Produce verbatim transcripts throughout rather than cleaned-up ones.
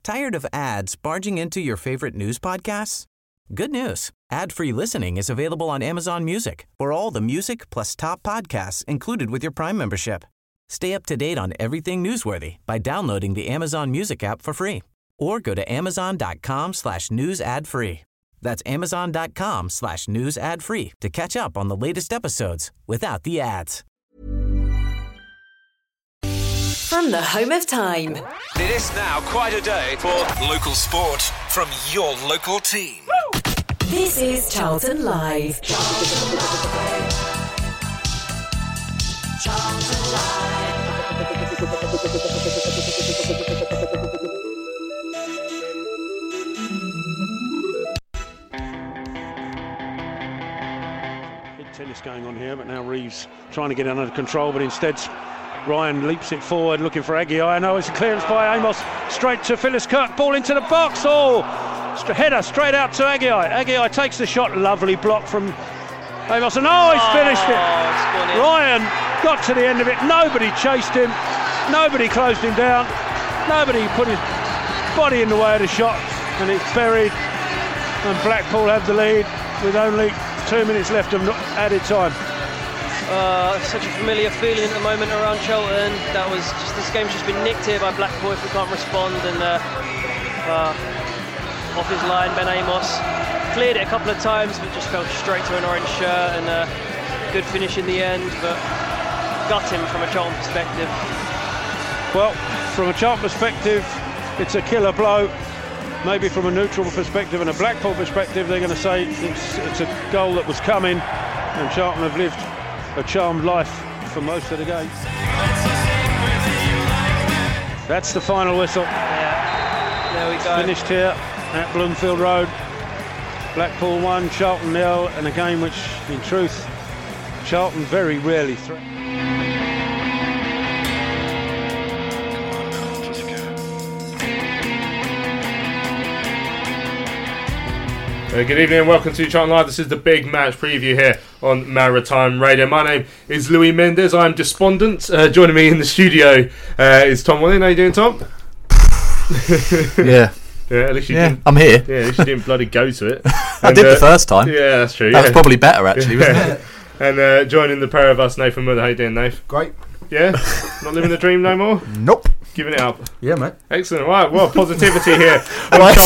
Tired of ads barging into your favorite news podcasts? Good news. Ad-free listening is available on Amazon Music for all the music plus top podcasts included with your Prime membership. Stay up to date on everything newsworthy by downloading the Amazon Music app for free or go to amazon.com slash news ad free. That's amazon.com slash news ad free to catch up on the latest episodes without the ads. From the home of time. It is now quite a day for local sport from your local team. Woo! This is Charlton Live. Charlton Live. Charlton Live. Big tennis going on here, but now Reeves trying to get it under control, but instead Ryan leaps it forward looking for Aguiar. No, it's a clearance by Amos. Straight to Phyllis Kirk. Ball into the box. Oh, header straight out to Aguiar. Aguiar takes the shot. Lovely block from Amos. And oh, he's oh, finished it. Ryan got to the end of it. Nobody chased him. Nobody closed him down. Nobody put his body in the way of the shot. And it's buried. And Blackpool have the lead with only two minutes left of added time. Uh, such a familiar feeling at the moment around Cheltenham. That was just, this game's just been nicked here by Blackpool if we can't respond. And uh, uh, off his line, Ben Amos cleared it a couple of times, but just fell straight to an orange shirt. And uh, good finish in the end, but gutting from a Charlton perspective. Well, from a Charlton perspective, it's a killer blow. Maybe from a neutral perspective and a Blackpool perspective, they're going to say it's, it's a goal that was coming, and Charlton have lived a charmed life for most of the game. That's the final whistle. Yeah, there we go. Finished here at Bloomfield Road. Blackpool one, Charlton nil, and a game which, in truth, Charlton very rarely threaten. Uh, good evening and welcome to Charlton Live. This is the big match preview here on Maritime Radio. My name is Louis Mendes. I'm despondent. Uh, joining me in the studio uh, is Tom Willing. How you doing, Tom? yeah. Yeah, at least you yeah, didn't, I'm here. Yeah, at least you didn't bloody go to it. I And, did uh, the first time. Yeah, that's true. That yeah. was probably better, actually, wasn't yeah. it? And uh, joining the pair of us, Nathan Muller. How you doing, Nath? Great. Yeah? Not living the dream no more? Nope. Giving it up. Yeah, mate. Excellent. Right, well, positivity here. Right,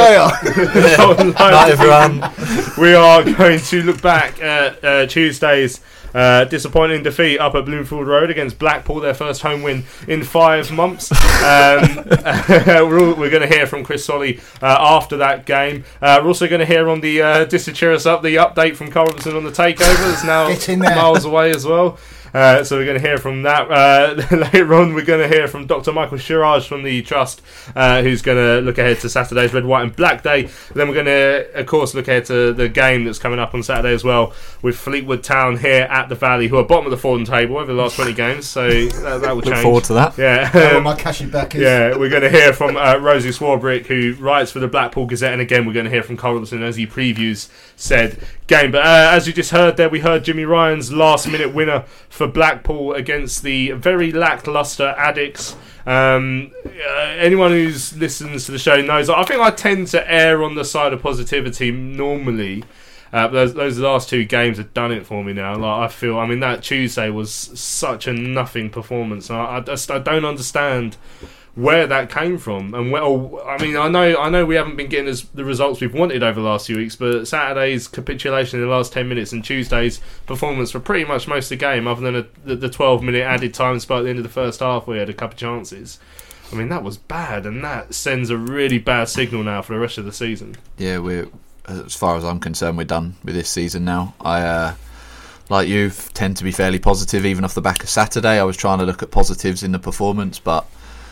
Night, everyone. We are going to look back at uh, Tuesday's uh, disappointing defeat up at Bloomfield Road against Blackpool, their first home win in five months. Um, we're we're going to hear from Chris Solly uh, after that game. Uh, we're also going to hear on the, uh, just to cheer us up, the update from Carl Robinson on the takeover. It's now miles away as well. Uh, so we're going to hear from that. Uh, later on, we're going to hear from Doctor Michael Shiraj from the Trust, uh, who's going to look ahead to Saturday's Red, White and Black Day. Then we're going to, of course, look ahead to the game that's coming up on Saturday as well, with Fleetwood Town here at the Valley, who are bottom of the Fordham table over the last twenty games. So that, that will look change. Look forward to that. Yeah. Um, my cashy back is. Yeah, we're going to hear from uh, Rosie Swarbrick, who writes for the Blackpool Gazette, and again, we're going to hear from Carl Robinson as he previews said game. But uh, as you just heard there, we heard Jimmy Ryan's last-minute winner for Blackpool against the very lacklustre Addicts. Um, uh, anyone who listens to the show knows I think I tend to err on the side of positivity normally. Uh, but those, those last two games have done it for me now. Like I feel, I mean, that Tuesday was such a nothing performance. I, I just I don't understand where that came from, and well, I mean, I know, I know, we haven't been getting as the results we've wanted over the last few weeks, but Saturday's capitulation in the last ten minutes and Tuesday's performance for pretty much most of the game, other than a, the, the twelve minute added time spot at the end of the first half, where we had a couple of chances. I mean, that was bad, and that sends a really bad signal now for the rest of the season. Yeah, we're, as far as I'm concerned, we're done with this season now. I, uh, like you, tend to be fairly positive, even off the back of Saturday. I was trying to look at positives in the performance, but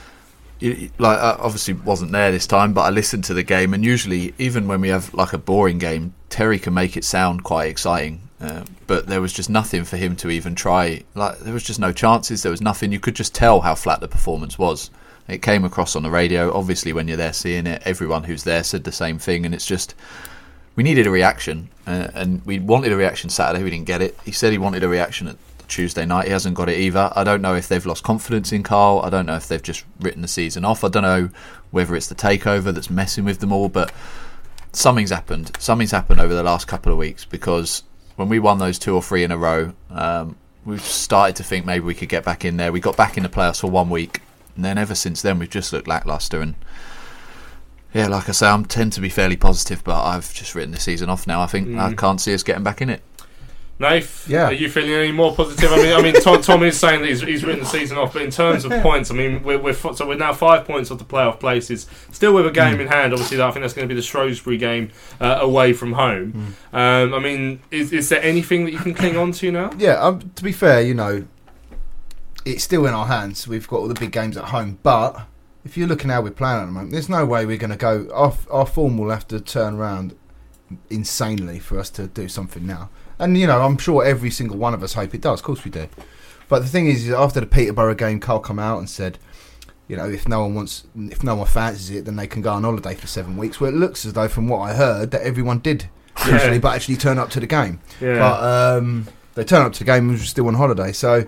like I obviously wasn't there this time, but I listened to the game, and usually even when we have like a boring game, Terry can make it sound quite exciting, uh, but there was just nothing for him to even try. Like there was just no chances, there was nothing. You could just tell how flat the performance was. It came across on the radio. Obviously when you're there seeing it, everyone who's there said the same thing, and it's just, we needed a reaction, uh, and we wanted a reaction Saturday. We didn't get it. He said he wanted a reaction at Tuesday night. He hasn't got it either. I don't know if they've lost confidence in Carl. I don't know if they've just written the season off. I don't know whether it's the takeover that's messing with them all, but something's happened. Something's happened over the last couple of weeks, because when we won those two or three in a row, um, we've started to think maybe we could get back in there. We got back in the playoffs for one week, and then ever since then we've just looked lacklustre. And yeah, like I say, I tend to be fairly positive, but I've just written the season off now. I think mm. I can't see us getting back in it. Nath, yeah. Are you feeling any more positive? I mean, I mean, Tom, Tom is saying that he's, he's written the season off, but in terms of points, I mean, we're, we're so we're now five points off the playoff places, still with a game mm. in hand. Obviously, I think that's going to be the Shrewsbury game uh, away from home. Mm. Um, I mean, is is there anything that you can cling on to now? Yeah, um, to be fair, you know, it's still in our hands. We've got all the big games at home, but if you're looking how we're playing at the moment, there's no way we're going to go. Our, our form will have to turn around insanely for us to do something now. And, you know, I'm sure every single one of us hope it does. Of course we do. But the thing is, after the Peterborough game, Carl come out and said, you know, if no one wants, if no one fancies it, then they can go on holiday for seven weeks. Well, it looks as though, from what I heard, that everyone did usually, yeah. but actually turn up to the game. Yeah. But um, they turn up to the game and were still on holiday. So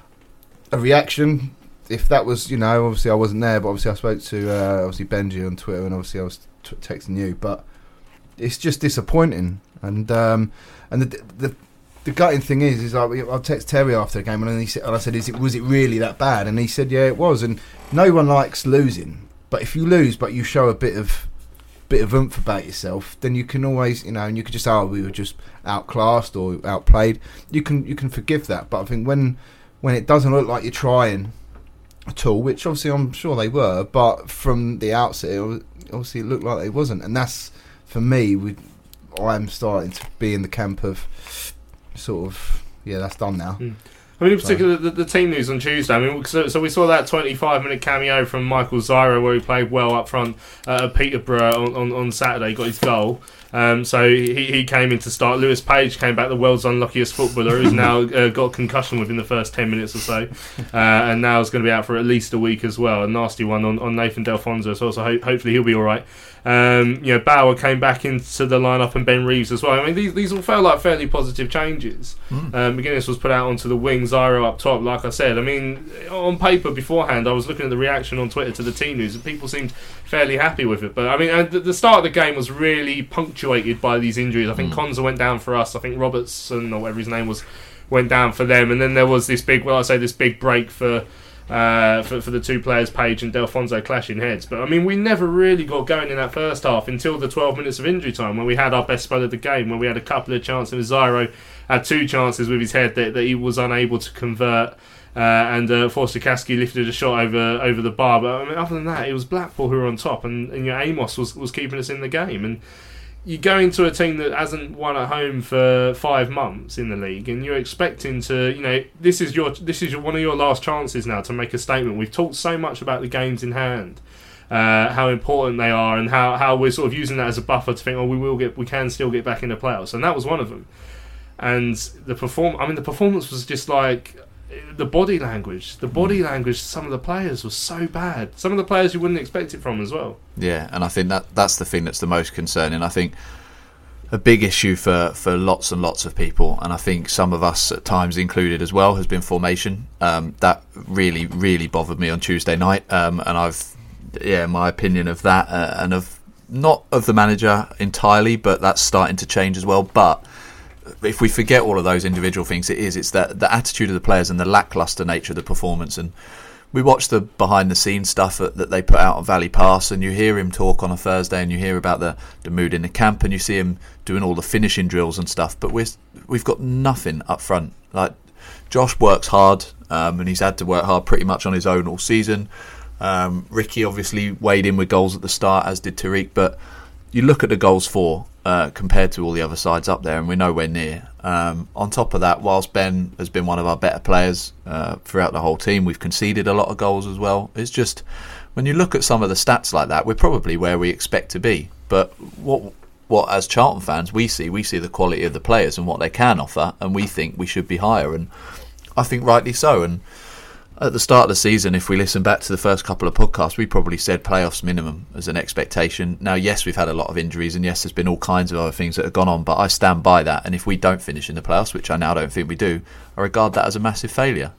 a reaction, if that was, you know, obviously I wasn't there, but obviously I spoke to uh, obviously Benji on Twitter, and obviously I was t- texting you. But it's just disappointing. And um, and the, the the gutting thing is, is I I text Terry after the game, and he said, and I said, "Is it was it really that bad?" And he said, "Yeah, it was." And no one likes losing, but if you lose, but you show a bit of bit of oomph about yourself, then you can always, you know, and you could just, oh, we were just outclassed or outplayed. You can you can forgive that, but I think when when it doesn't look like you're trying at all, which obviously I'm sure they were, but from the outset, it was, obviously it looked like they wasn't, and that's for me. We. I'm starting to be in the camp of sort of, yeah, that's done now. Mm. I mean, in particular, so. the, the team news on Tuesday. I mean, so, so we saw that twenty-five minute cameo from Michael Zyro where he played well up front uh, at Peterborough on, on, on Saturday, got his goal. Um, so he, he came in to start. Lewis Page came back, the world's unluckiest footballer, who's now uh, got a concussion within the first ten minutes or so, uh, and now is going to be out for at least a week as well. A nasty one on, on Nathan Delfonso, so also ho- hopefully he'll be all right. Um, you know, Bauer came back into the lineup, and Ben Reeves as well. I mean, these these all felt like fairly positive changes. Mm. Um, McGuinness was put out onto the wing, Zyro up top. Like I said, I mean, on paper beforehand, I was looking at the reaction on Twitter to the team news, and people seemed fairly happy with it. But I mean, and the, the start of the game was really punctuated by these injuries. I think mm. Konza went down for us. I think Robertson, or whatever his name was, went down for them. And then there was this big, well, I say this big break for. Uh, for, for the two players, Page and Delfonso, clashing heads. But I mean, we never really got going in that first half until the twelve minutes of injury time, when we had our best spell of the game, when we had a couple of chances. Zyro had two chances with his head that, that he was unable to convert, uh, and uh, Forster-Caskey lifted a shot over over the bar. But I mean, other than that, it was Blackpool who were on top, and, and your Amos was, was keeping us in the game. And you go into a team that hasn't won at home for five months in the league, and you're expecting to, you know, this is your this is your, one of your last chances now to make a statement. We've talked so much about the games in hand, uh, how important they are, and how, how we're sort of using that as a buffer to think, oh, we will get, we can still get back in the playoffs, and that was one of them. And the perform, I mean, the performance was just like. The body language, the body language. Some of the players was so bad. Some of the players you wouldn't expect it from as well. Yeah, and I think that that's the thing that's the most concerning. I think a big issue for, for lots and lots of people, and I think some of us at times included as well, has been formation. Um, that really, really bothered me on Tuesday night, um, and I've, yeah, my opinion of that, uh, and of not of the manager entirely, but that's starting to change as well. But if we forget all of those individual things, it is it's that the attitude of the players and the lacklustre nature of the performance. And we watch the behind the scenes stuff that, that they put out on Valley Pass, and you hear him talk on a Thursday, and you hear about the, the mood in the camp, and you see him doing all the finishing drills and stuff. But we're, we've got nothing up front. Like, Josh works hard, um, and he's had to work hard pretty much on his own all season. Um, Ricky obviously weighed in with goals at the start, as did Tariq, but you look at the goals for uh, compared to all the other sides up there, and we're nowhere near. Um, on top of that, whilst Ben has been one of our better players uh, throughout the whole team, we've conceded a lot of goals as well. It's just, when you look at some of the stats like that, we're probably where we expect to be. But what, what as Charlton fans we see, we see the quality of the players and what they can offer, and we think we should be higher, and I think rightly so. And At the start of the season, if we listen back to the first couple of podcasts, we probably said playoffs minimum as an expectation. Now, yes, we've had a lot of injuries, and yes, there's been all kinds of other things that have gone on, but I stand by that. And if we don't finish in the playoffs, which I now don't think we do, I regard that as a massive failure.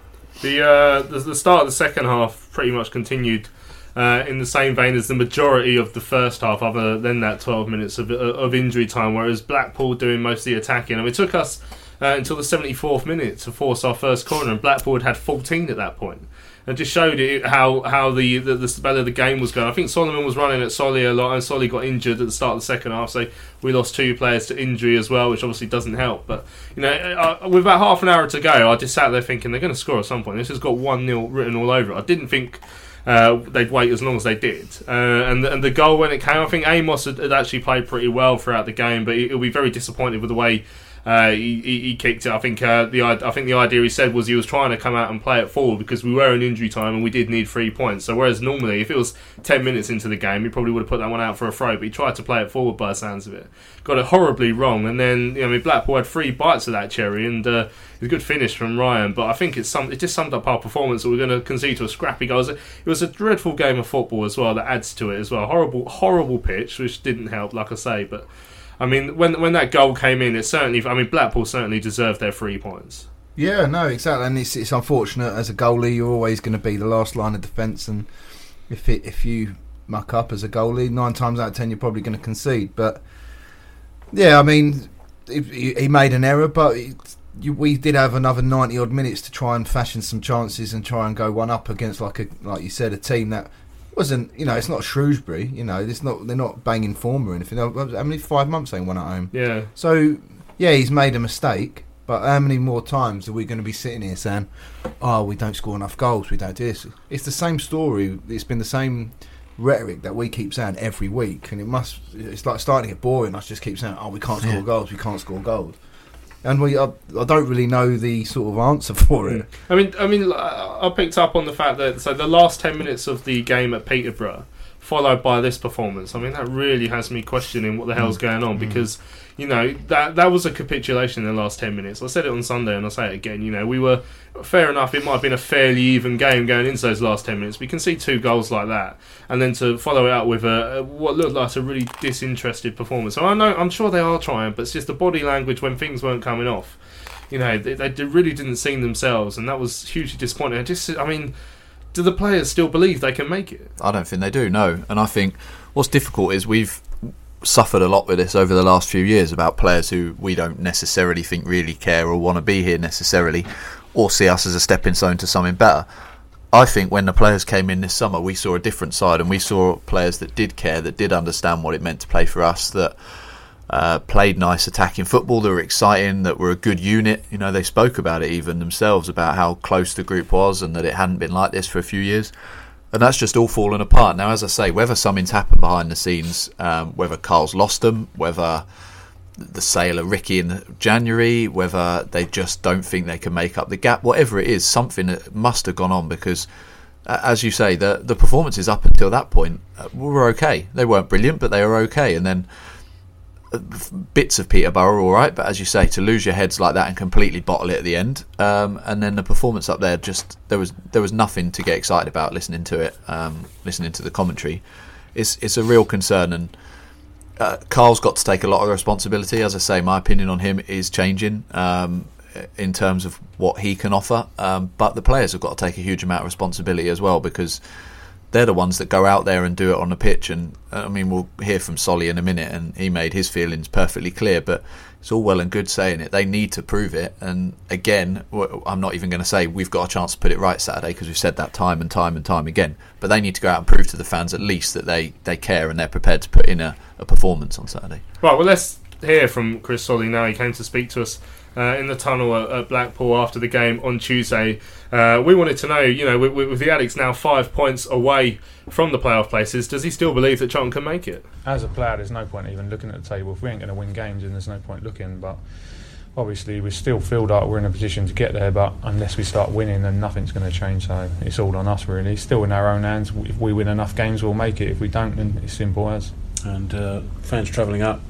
The uh, the, the start of the second half pretty much continued uh, in the same vein as the majority of the first half, other than that twelve minutes of, of injury time, whereas Blackpool doing most of the attacking. And it took us Uh, until the seventy-fourth minute to force our first corner, and Blackpool had had fourteen at that point. And just showed it how how the, the, the spell of the game was going. I think Solomon was running at Solly a lot, and Solly got injured at the start of the second half, so we lost two players to injury as well, which obviously doesn't help. But you know, uh, with about half an hour to go, I just sat there thinking they're going to score at some point. This has got one nil written all over it. I didn't think uh, they'd wait as long as they did. Uh, and, and the goal when it came, I think Amos had, had actually played pretty well throughout the game, but he'll be very disappointed with the way Uh, he, he, he kicked it. I think uh, the I think the idea he said was he was trying to come out and play it forward because we were in injury time and we did need three points. So whereas normally if it was ten minutes into the game, he probably would have put that one out for a throw, but he tried to play it forward by the sounds of it. Got it horribly wrong, and then you know, I mean, Blackpool had three bites of that cherry, and uh, it was a good finish from Ryan. But I think it's some, it just summed up our performance that we're going to concede to a scrappy goal. It was a dreadful game of football as well that adds to it as well. Horrible, horrible pitch, which didn't help, like I say, but. I mean, when when that goal came in, it certainly. I mean, Blackpool certainly deserved their three points. Yeah, no, exactly, and it's it's unfortunate as a goalie. You're always going to be the last line of defence, and if it, if you muck up as a goalie, nine times out of ten, you're probably going to concede. But yeah, I mean, he, he made an error, but it, you, we did have another ninety odd minutes to try and fashion some chances and try and go one up against, like a like you said, a team that. Wasn't you know? It's not Shrewsbury. You know, it's not. They're not banging form or anything. How many five months they won at home? Yeah. So yeah, he's made a mistake. But how many more times are we going to be sitting here saying, "Oh, we don't score enough goals. We don't do this." It's the same story. It's been the same rhetoric that we keep saying every week, and it must. It's like starting to get boring. Us just keep saying, "Oh, we can't score yeah. goals. We can't score goals." And we, I, I don't really know the sort of answer for it. I mean, I mean, I picked up on the fact that so the last ten minutes of the game at Peterborough, followed by this performance. I mean, that really has me questioning what the hell's mm. going on because, you know, that that was a capitulation in the last ten minutes. I said it on Sunday and I'll say it again. You know, we were fair enough. It might have been a fairly even game going into those last ten minutes. We can see two goals like that, and then to follow it up with a, a what looked like a really disinterested performance. So I know, I'm sure they are trying, but it's just the body language when things weren't coming off. You know, they, they really didn't see themselves, and that was hugely disappointing. I just, I mean. Do the players still believe they can make it? I don't think they do, no. And I think what's difficult is we've suffered a lot with this over the last few years about players who we don't necessarily think really care or want to be here necessarily or see us as a stepping stone to something better. I think when the players came in this summer, we saw a different side, and we saw players that did care, that did understand what it meant to play for us, that Uh, played nice attacking football, that were exciting, that were a good unit. You know, they spoke about it even themselves, about how close the group was and that it hadn't been like this for a few years. And that's just all fallen apart. Now, as I say, whether something's happened behind the scenes, um, whether Carl's lost them, whether the sale of Ricky in January, whether they just don't think they can make up the gap, whatever it is, something that must have gone on because, uh, as you say, the, the performances up until that point uh, were okay. They weren't brilliant, but they were okay. And then bits of Peterborough all right, but as you say, to lose your heads like that and completely bottle it at the end, um, and then the performance up there, just there was there was nothing to get excited about listening to it, um, listening to the commentary. It's it's a real concern, and uh, Carl's got to take a lot of responsibility. As I say, my opinion on him is changing um, in terms of what he can offer, um, but the players have got to take a huge amount of responsibility as well because they're the ones that go out there and do it on the pitch. And I mean, we'll hear from Solly in a minute, and he made his feelings perfectly clear, but it's all well and good saying it. They need to prove it. And again, I'm not even going to say we've got a chance to put it right Saturday because we've said that time and time and time again, but they need to go out and prove to the fans at least that they, they care and they're prepared to put in a, a performance on Saturday. Right, well, let's hear from Chris Solly now. He came to speak to us Uh, in the tunnel at, at Blackpool after the game on Tuesday. Uh, we wanted to know, you know, with, with the Addicts now five points away from the playoff places, does he still believe that Charlton can make it? As a player, there's no point even looking at the table. If we ain't going to win games, then there's no point looking. But obviously, we still feel like we're in a position to get there. But unless we start winning, then nothing's going to change. So it's all on us, really. It's still in our own hands. If we win enough games, we'll make it. If we don't, then it's simple as. And uh, fans travelling up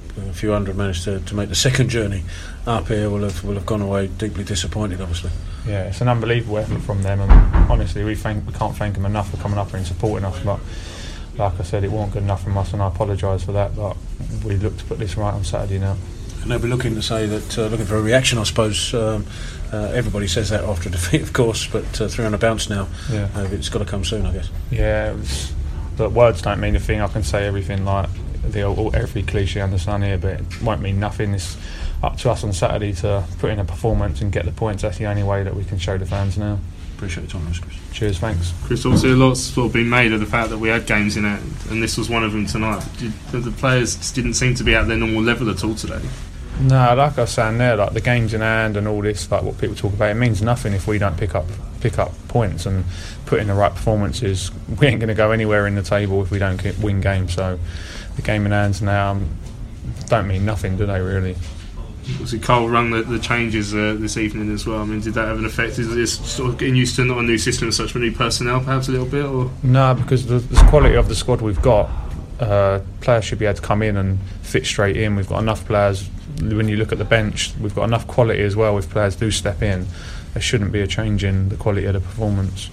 a few hundred managed to, to make the second journey up here will have will have gone away deeply disappointed, obviously. Yeah, it's an unbelievable effort from them, and honestly, we thank we can't thank them enough for coming up here and supporting us. But like I said, it wasn't good enough from us, and I apologise for that. But we look to put this right on Saturday now. And they'll be looking to say that, uh, looking for a reaction, I suppose. Um, uh, everybody says that after a defeat, of course, but uh, three on a bounce now. Yeah. Uh, it's got to come soon, I guess. Yeah, it was, the words don't mean a thing. I can say everything like the all, every cliche under the sun here, but it won't mean nothing. It's up to us on Saturday to put in a performance and get the points. That's the only way that we can show the fans now. Appreciate your time, Chris. Cheers, thanks. Chris, obviously a lot's sort of been made of the fact that we had games in hand, and this was one of them tonight. Did, the players just didn't seem to be at their normal level at all today. No, like I was saying there, like the games in hand and all this, like what people talk about, it means nothing if we don't pick up pick up points and put in the right performances. We ain't going to go anywhere in the table if we don't get, win games. So the game in hands now um, don't mean nothing, do they really? Obviously, Carl rung the, the changes uh, this evening as well. I mean, did that have an effect? Is this sort of getting used to not a new system and such, but new personnel perhaps a little bit? Or no, because the, the quality of the squad we've got, uh, players should be able to come in and fit straight in. We've got enough players. When you look at the bench, we've got enough quality as well. If players do step in, there shouldn't be a change in the quality of the performance.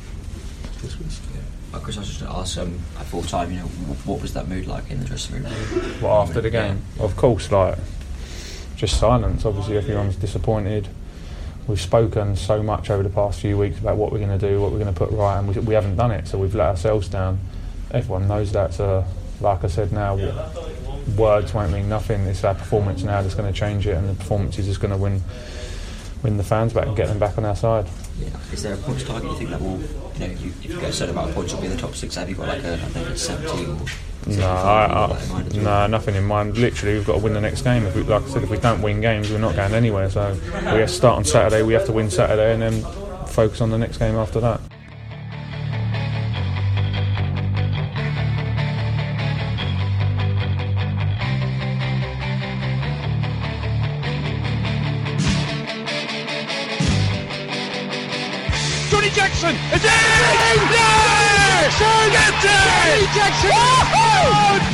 Yeah. Chris, I was just going to ask, um, at full time, you know, what was that mood like in the dressing room? What, after the game? Yeah. Of course, like just silence. Obviously, everyone's disappointed. We've spoken so much over the past few weeks about what we're going to do, what we're going to put right, and we, we haven't done it. So we've let ourselves down. Everyone knows that. So, like I said, now words won't mean nothing. It's our performance now that's going to change it, and the performance is just going to win win the fans back and get them back on our side. Yeah. Is there a points target you think that will, you know, you, if you get a certain amount of points, will be in the top six? Have you got like a, I think it's seventy or? No, I, I, no, well? Nothing in mind. Literally, we've got to win the next game. If we, like I said, if we don't win games, we're not going anywhere. So we have to start on Saturday. We have to win Saturday, and then focus on the next game after that. Johnny Jackson is in! Yes! Get it! Johnny Jackson! Oh!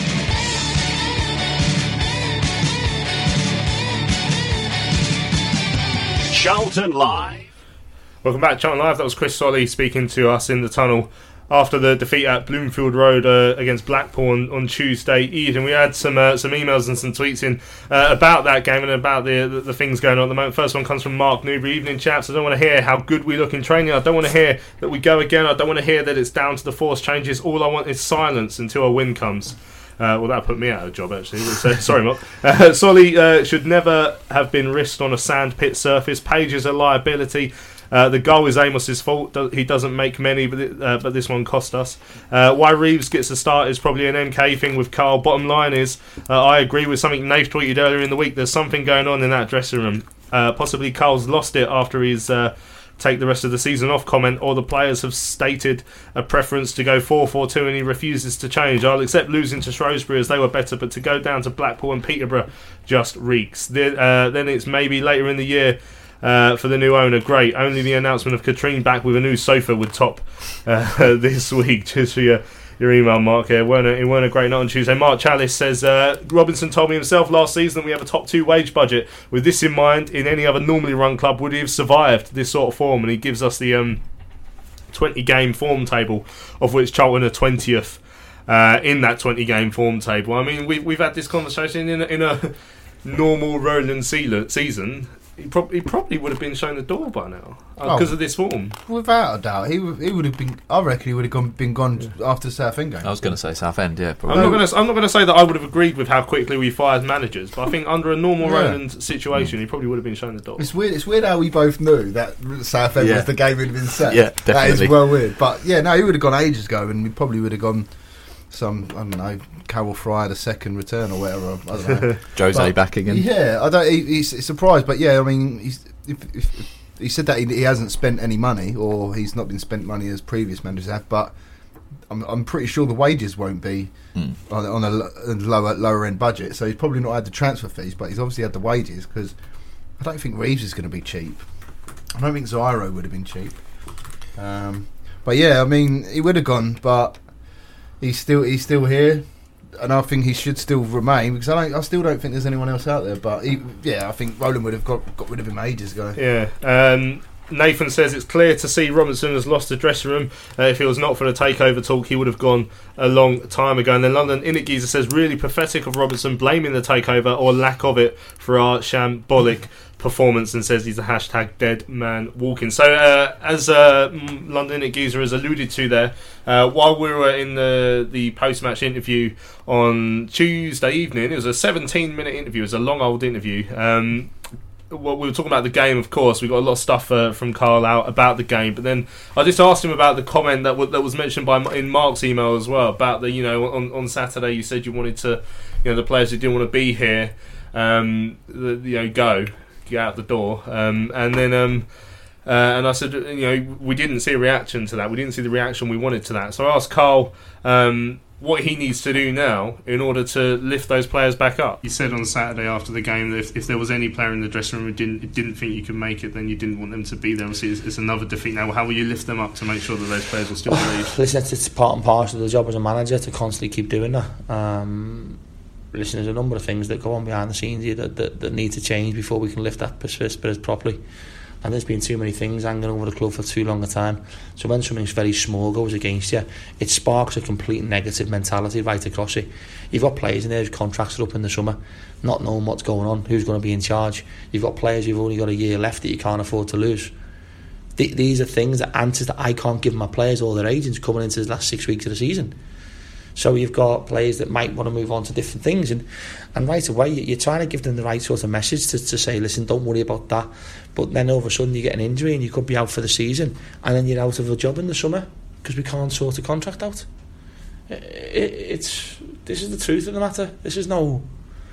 Charlton Live. Welcome back to Charlton Live. That was Chris Solly speaking to us in the tunnel after the defeat at Bloomfield Road uh, against Blackpool on, on Tuesday evening. We had some uh, some emails and some tweets in uh, about that game and about the, the the things going on at the moment. First one comes from Mark Newbury. Evening, chaps. I don't want to hear how good we look in training. I don't want to hear that we go again. I don't want to hear that it's down to the force changes. All I want is silence until a win comes. Uh, well, that put me out of a job, actually. So, sorry, Mark. Uh, Solly uh, should never have been risked on a sandpit surface. Page is a liability. Uh, the goal is Amos's fault. He doesn't make many, but it, uh, but this one cost us. Uh, why Reeves gets a start is probably an M K thing with Carl. Bottom line is, uh, I agree with something Nath tweeted earlier in the week. There's something going on in that dressing room. Uh, possibly Carl's lost it after his uh, take the rest of the season off comment, or the players have stated a preference to go four four two and he refuses to change. I'll accept losing to Shrewsbury as they were better, but to go down to Blackpool and Peterborough just reeks. The, uh, then it's maybe later in the year. Uh, for the new owner, great. Only the announcement of Katrine back with a new sofa would top uh, this week. Just for your, your email, Mark. It weren't, a, it weren't a great night on Tuesday. Mark Chalice says, uh, Robinson told me himself last season that we have a top two wage budget. With this in mind, in any other normally run club, would he have survived this sort of form? And he gives us the um, twenty game form table, of which Charlton are twentieth uh, in that twenty game form table. I mean, we've, we've had this conversation in a, in a normal Roland season. He, prob- he probably would have been shown the door by now because uh, oh, of this form. Without a doubt, he w- he would have been. I reckon he would have gone, been gone yeah. after the Southend game. I was going to say Southend, yeah. Probably. I'm not going to. I'm not going to say that I would have agreed with how quickly we fired managers, but I think under a normal yeah. Roland situation, mm. he probably would have been shown the door. It's weird. It's weird how we both knew that Southend yeah. was the game that had been set. Yeah, definitely. That is well weird. But yeah, no, he would have gone ages ago, and we probably would have gone. Some I don't know, Carol Fry the second return or whatever. I don't know. Jose but, back again. Yeah, I don't. He, he's surprised, but yeah, I mean, he's, if, if, if he said that he, he hasn't spent any money, or he's not been spent money as previous managers have. But I'm, I'm pretty sure the wages won't be mm. on, on a, a lower lower end budget. So he's probably not had the transfer fees, but he's obviously had the wages because I don't think Reeves is going to be cheap. I don't think Zairo would have been cheap. Um, but yeah, I mean, he would have gone, but. He's still he's still here. and I think he should still remain because I don't, I still don't think there's anyone else out there. But he, yeah, I think Roland would have got got rid of him ages ago. Yeah. Um, Nathan says it's clear to see Robertson has lost the dressing room. Uh, if it was not for the takeover talk, he would have gone a long time ago. And then London Initgeezer says really pathetic of Robertson blaming the takeover or lack of it for our shambolic performance, and says he's a hashtag dead man walking. So uh, as uh, London Initgeezer has alluded to there, uh, while we were in the, the post-match interview on Tuesday evening, it was a seventeen minute interview. It was a long old interview. Um, Well, we were talking about the game, of course. We got a lot of stuff uh, from Carl out about the game, but then I just asked him about the comment that w- that was mentioned by in Mark's email as well about the, you know, on, on Saturday you said you wanted to, you know, the players who didn't want to be here, um, the, you know, go get out the door, um, and then um, uh, and I said, you know, we didn't see a reaction to that. We didn't see the reaction we wanted to that. So I asked Carl Um, what he needs to do now in order to lift those players back up. You said on Saturday after the game that if, if there was any player in the dressing room who didn't didn't think you could make it, then you didn't want them to be there. Obviously, it's, it's another defeat now. How will you lift them up to make sure that those players will still believe? Listen, it's, it's part and parcel of the job as a manager to constantly keep doing that. Um, listen, there's a number of things that go on behind the scenes here that, that, that need to change before we can lift that spirit properly. And there's been too many things hanging over the club for too long a time. So when something very small goes against you, it sparks a complete negative mentality right across it. You've got players in there whose contracts are up in the summer, not knowing what's going on, who's going to be in charge. You've got players who've only got a year left that you can't afford to lose. Th- these are things, that answers that I can't give my players or their agents coming into the last six weeks of the season. So you've got players that might want to move on to different things, and, and right away you're trying to give them the right sort of message to, to say, listen, don't worry about that. But then all of a sudden you get an injury and you could be out for the season, and then you're out of a job in the summer because we can't sort a contract out. It, it, it's this is the truth of the matter. This is no,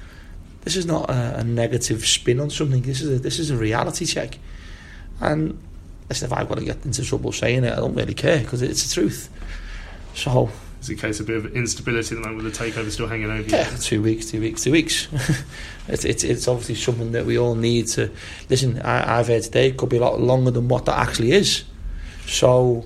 this is not a, a negative spin on something. This is a, this is a reality check. And listen, if I've got to get into trouble saying it, I don't really care because it's the truth. So. It's a case of a bit of instability at the moment with the takeover still hanging over you. Yeah, two weeks, two weeks, two weeks. it's, it's it's obviously something that we all need to... Listen, I, I've heard today it could be a lot longer than what that actually is. So,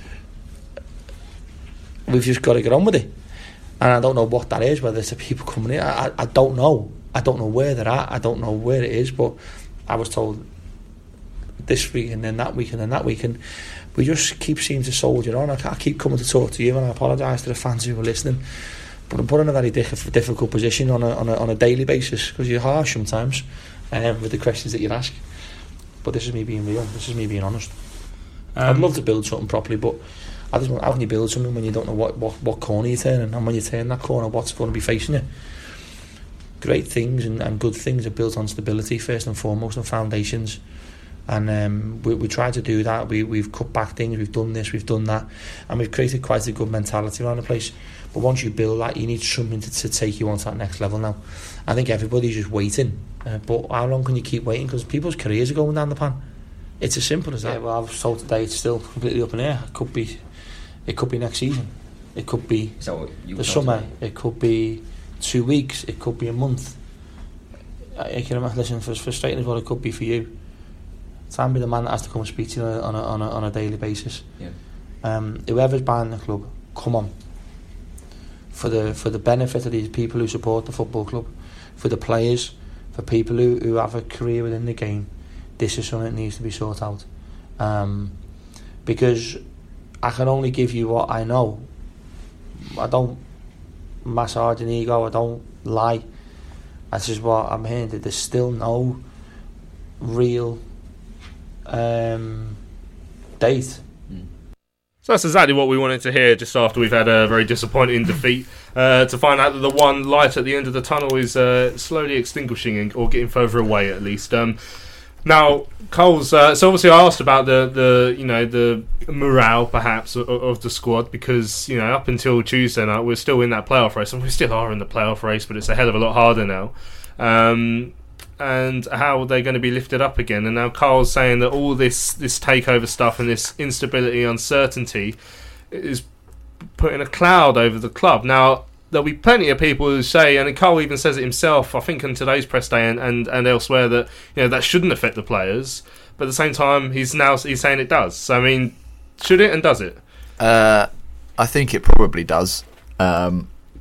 we've just got to get on with it. And I don't know what that is, whether it's the people coming in. I, I, I don't know. I don't know where they're at. I don't know where it is, but I was told this week and then that week and then that week, and we just keep seeming to soldier on. I, I keep coming to talk to you, and I apologise to the fans who were listening, but I'm put in a very diff- difficult position on a, on a on a daily basis because you're harsh sometimes um, with the questions that you ask. But this is me being real. This is me being honest. Um, I'd love to build something properly, but I just want, how can you build something when you don't know what, what, what corner you're turning, and when you turn that corner, what's going to be facing you? Great things and, and good things are built on stability first and foremost, and foundations. And um, we, we try to do that. We, we've cut back things, we've done this, we've done that, and we've created quite a good mentality around the place. But once you build that, you need something to, to take you on to that next level now. I think everybody's just waiting, uh, but how long can you keep waiting? Because people's careers are going down the pan. It's as simple as that. Yeah, well, I was told today it's still completely up in the air. It could be, it could be next season. It could be the summer. It could be two weeks. It could be a month. I can imagine. Listen, for as frustrating as what it could be for you, Sam be the man that has to come and speak to you on a on a on a daily basis. Yeah. Um, whoever's buying the club, come on. For the for the benefit of these people who support the football club, for the players, for people who, who have a career within the game, this is something that needs to be sorted out. Um, because I can only give you what I know. I don't massage an ego. I don't lie. This is what I'm hearing. That there's still no real um, date. So that's exactly what we wanted to hear just after we've had a very disappointing defeat, uh, to find out that the one light at the end of the tunnel is uh, slowly extinguishing or getting further away at least. Um, now, Coles, uh, so obviously I asked about the, the you know the morale perhaps of, of the squad, because you know up until Tuesday night we're still in that playoff race, and we still are in the playoff race, but it's a hell of a lot harder now. Um, and how are they going to be lifted up again? And now Carl's saying that all this, this takeover stuff and this instability, uncertainty is putting a cloud over the club. Now, there'll be plenty of people who say, and Carl even says it himself, I think on today's press day and, and, and elsewhere, that you know that shouldn't affect the players. But at the same time, he's now he's saying it does. So, I mean, should it and does it? Uh, I think it probably does. Um,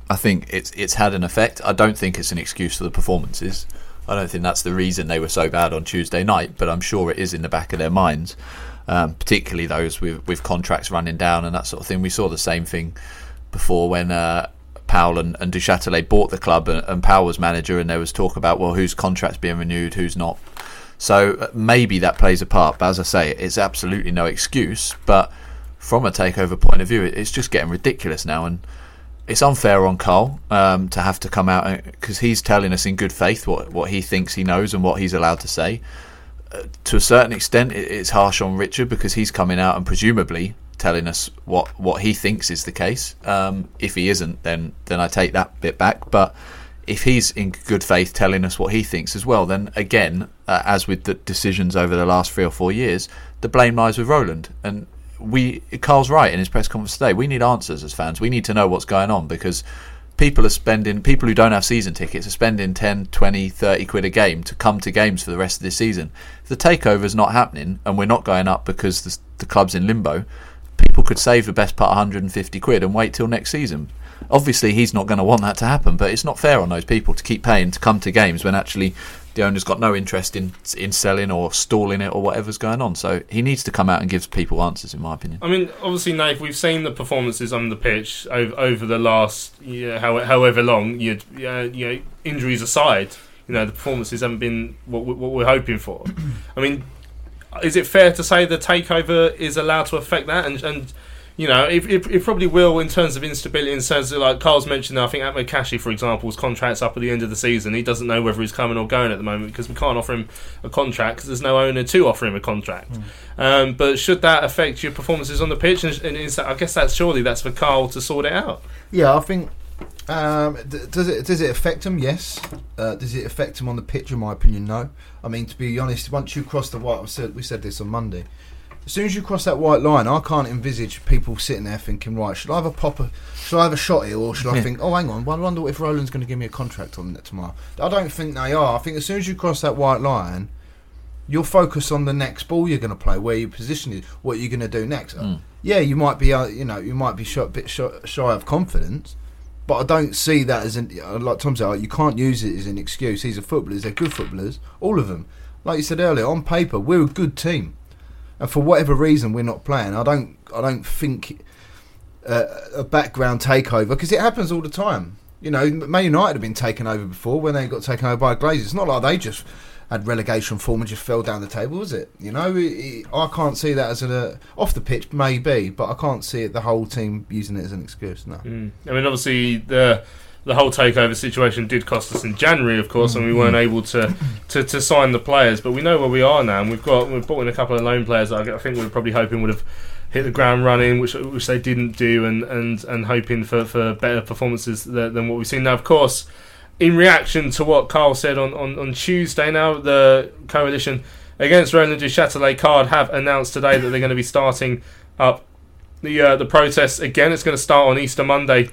I think it's it's had an effect. I don't think it's an excuse for the performances. I don't think that's the reason they were so bad on Tuesday night, but I'm sure it is in the back of their minds, um, particularly those with, with contracts running down and that sort of thing. We saw the same thing before when uh, Powell and, and Du Châtelet bought the club, and, and Powell was manager, and there was talk about, well, whose contract's being renewed, who's not. So uh, maybe that plays a part, but as I say, it's absolutely no excuse. But from a takeover point of view, it's just getting ridiculous now, and it's unfair on Carl um, to have to come out, because he's telling us in good faith what, what he thinks he knows and what he's allowed to say. Uh, to a certain extent, it, it's harsh on Richard, because he's coming out and presumably telling us what, what he thinks is the case. Um, if he isn't, then then I take that bit back. But if he's in good faith telling us what he thinks as well, then again, uh, as with the decisions over the last three or four years, the blame lies with Roland. And we Carl's right in his press conference today. We need answers as fans. We need to know what's going on, because people are spending, people who don't have season tickets are spending ten, twenty, thirty quid a game to come to games for the rest of this season. If the takeover's not happening and we're not going up because the, the club's in limbo, people could save the best part one hundred fifty quid and wait till next season. Obviously he's not going to want that to happen, but it's not fair on those people to keep paying to come to games when actually the owner's got no interest in in selling or stalling it or whatever's going on. So he needs to come out and give people answers, in my opinion. I mean, obviously, Nate, we've seen the performances on the pitch over, over the last yeah, how, however long. You, uh, you know, injuries aside, you know, the performances haven't been what, what we're hoping for. I mean, is it fair to say the takeover is allowed to affect that? And, and you know, it, it, it probably will in terms of instability, in terms of, like Carl's mentioned, I think Ahmed Kashi, for example, his contract's up at the end of the season. He doesn't know whether he's coming or going at the moment, because we can't offer him a contract because there's no owner to offer him a contract. Mm. Um, but should that affect your performances on the pitch? And, and is that, I guess that's surely that's for Carl to sort it out. Yeah, I think. Um, d- does it does it affect him? Yes. Uh, does it affect him on the pitch? In my opinion, no. I mean, to be honest, once you cross the white, I said, we said this on Monday. As soon as you cross that white line, I can't envisage people sitting there thinking, right, should I have a pop a, should I have a shot here, or should I think, oh, hang on, well, I wonder if Roland's going to give me a contract on that tomorrow. I don't think they are. I think as soon as you cross that white line, you'll focus on the next ball you're going to play, where your position is, what you're going to do next. Mm. Yeah, you might be, uh, you know, you might be shy, a bit shy, shy of confidence, but I don't see that as an, like Tom said, you can't use it as an excuse. These are footballers; they're good footballers, all of them. Like you said earlier, on paper, we're a good team. And for whatever reason we're not playing, I don't I don't think uh, a background takeover, because it happens all the time. You know, Man United have been taken over before when they got taken over by Glazers. It's not like they just had relegation form and just fell down the table, was it? You know, it, it, I can't see that as an uh, off the pitch, maybe, but I can't see it, the whole team using it as an excuse. No. Mm. I mean, obviously the the whole takeover situation did cost us in January, of course, and we weren't able to, to, to sign the players. But we know where we are now, and we've got we've brought in a couple of loan players that I think we were probably hoping would have hit the ground running, which which they didn't do, and, and, and hoping for, for better performances than, than what we've seen now. Of course, in reaction to what Carl said on, on, on Tuesday, now the coalition against Roland Du Châtelet card have announced today that they're going to be starting up the uh, the protests again. It's going to start on Easter Monday.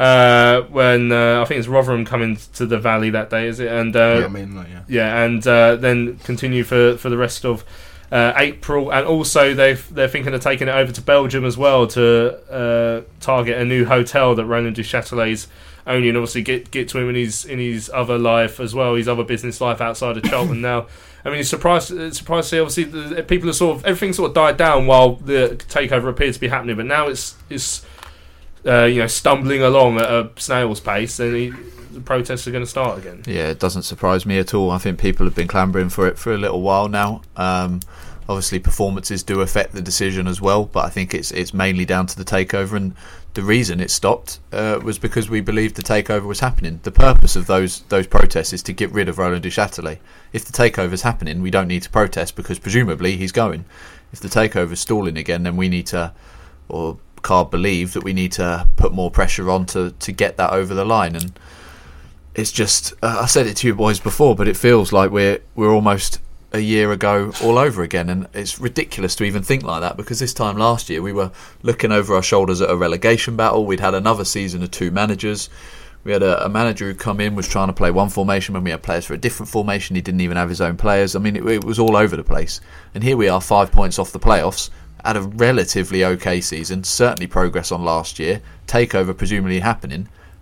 Uh, when uh, I think it's Rotherham coming to the Valley that day, is it? And uh, yeah, I mean, like, yeah. yeah, and uh, then continue for, for the rest of uh, April, and also they they're thinking of taking it over to Belgium as well to uh, target a new hotel that Roland Du Châtelet's owning, and obviously get get to him in his in his other life as well, his other business life outside of Charlton now. I mean, it's surprised it's surprised to see obviously the, people are sort of everything sort of died down while the takeover appeared to be happening, but now it's it's. Uh, you know, stumbling along at a snail's pace, and he, the protests are going to start again. Yeah, it doesn't surprise me at all. I think people have been clamouring for it for a little while now. Um, obviously, performances do affect the decision as well, but I think it's it's mainly down to the takeover, and the reason it stopped uh, was because we believed the takeover was happening. The purpose of those those protests is to get rid of Roland Du Châtelet. If the takeover is happening, we don't need to protest because presumably he's going. If the takeover is stalling again, then we need to, or Carl believe that we need to put more pressure on to, to get that over the line. And it's just uh, I said it to you boys before, but it feels like we're we're almost a year ago all over again, and it's ridiculous to even think like that, because this time last year we were looking over our shoulders at a relegation battle. We'd had another season of two managers. We had a, a manager who come in, was trying to play one formation when we had players for a different formation. He didn't even have his own players. I mean, it, it was all over the place, and here we are, five points off the playoffs, had a relatively okay season, certainly progress on last year, takeover presumably happening,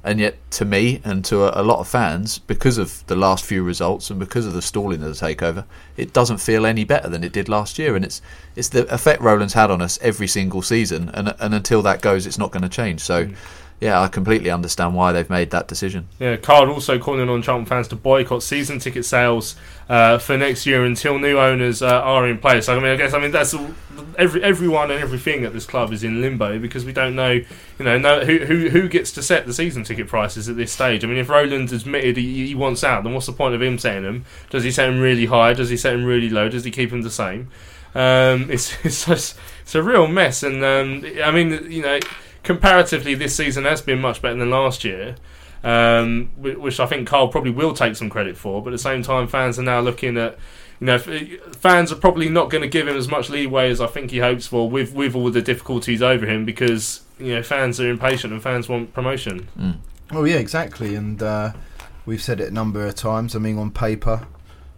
And yet, to me and to a, a lot of fans, because of the last few results and because of the stalling of the takeover, it doesn't feel any better than it did last year. And it's it's the effect Roland's had on us every single season. And and until that goes, it's not going to change. So, mm. yeah, I completely understand why they've made that decision. Yeah, Carl also calling on Charlton fans to boycott season ticket sales uh, for next year until new owners uh, are in place. I mean, I guess I mean that's all, every everyone and everything at this club is in limbo because we don't know, you know, know who who who gets to set the season ticket prices at this stage. I mean, if Roland's admitted he, he wants out, then what's the point of him setting them? Does he set them really high? Does he set them really low? Does he keep them the same? Um, it's it's just, it's a real mess, and um, I mean, you know. Comparatively, this season has been much better than last year, um, which I think Carl probably will take some credit for. But at the same time, fans are now looking at, you know, fans are probably not going to give him as much leeway as I think he hopes for with, with all the difficulties over him because, you know, fans are impatient and fans want promotion. Mm. Oh, yeah, exactly. And uh, we've said it a number of times. I mean, on paper,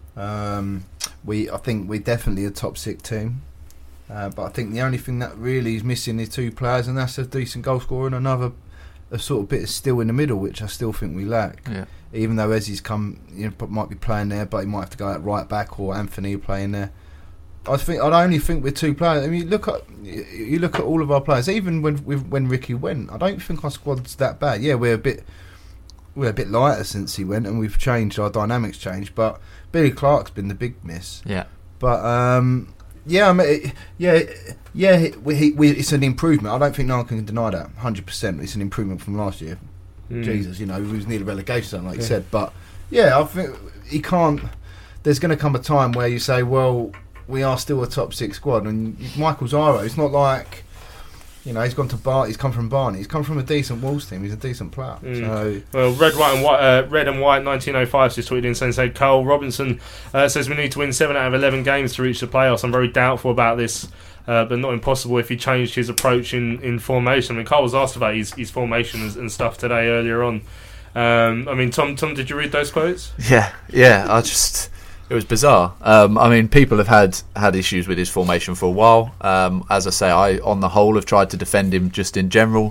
um, we I think we're definitely a top six team. Uh, but I think the only thing that really is missing is two players, and that's a decent goal scorer and another a sort of bit of still in the middle, which I still think we lack. Yeah. Even though Ezzy's come, you know, might be playing there, but he might have to go out right back, or Anthony playing there. I think I only think with two players. I mean, look at you look at all of our players. Even when when Ricky went, I don't think our squad's that bad. Yeah, we're a bit we're a bit lighter since he went, and we've changed our dynamics changed. But Billy Clark's been the big miss. Yeah. But um. Yeah, I mean, yeah, yeah. We, we, it's an improvement. I don't think no one can deny that. one hundred percent, it's an improvement from last year. Mm. Jesus, you know, he was near the relegation zone, like yeah. you said. But yeah, I think he can't. There's going to come a time where you say, well, we are still a top six squad, and Michael Zaro. It's not like, you know, he's gone to Bar. He's come from Barney. He's come from a decent Wolves team. He's a decent player. Mm. So well, red, white, and white. Uh, red and white. nineteen oh five just tweeted in saying, "Say Carl Robinson uh, says we need to win seven out of eleven games to reach the playoffs. I'm very doubtful about this, uh, but not impossible if he changed his approach in, in formation." I mean, Carl was asked about his, his formation and, and stuff today earlier on. Um, I mean, Tom, Tom, did you read those quotes? Yeah, yeah. I just. It was bizarre. Um, I mean, people have had, had issues with his formation for a while. Um, as I say, I, on the whole, have tried to defend him just in general.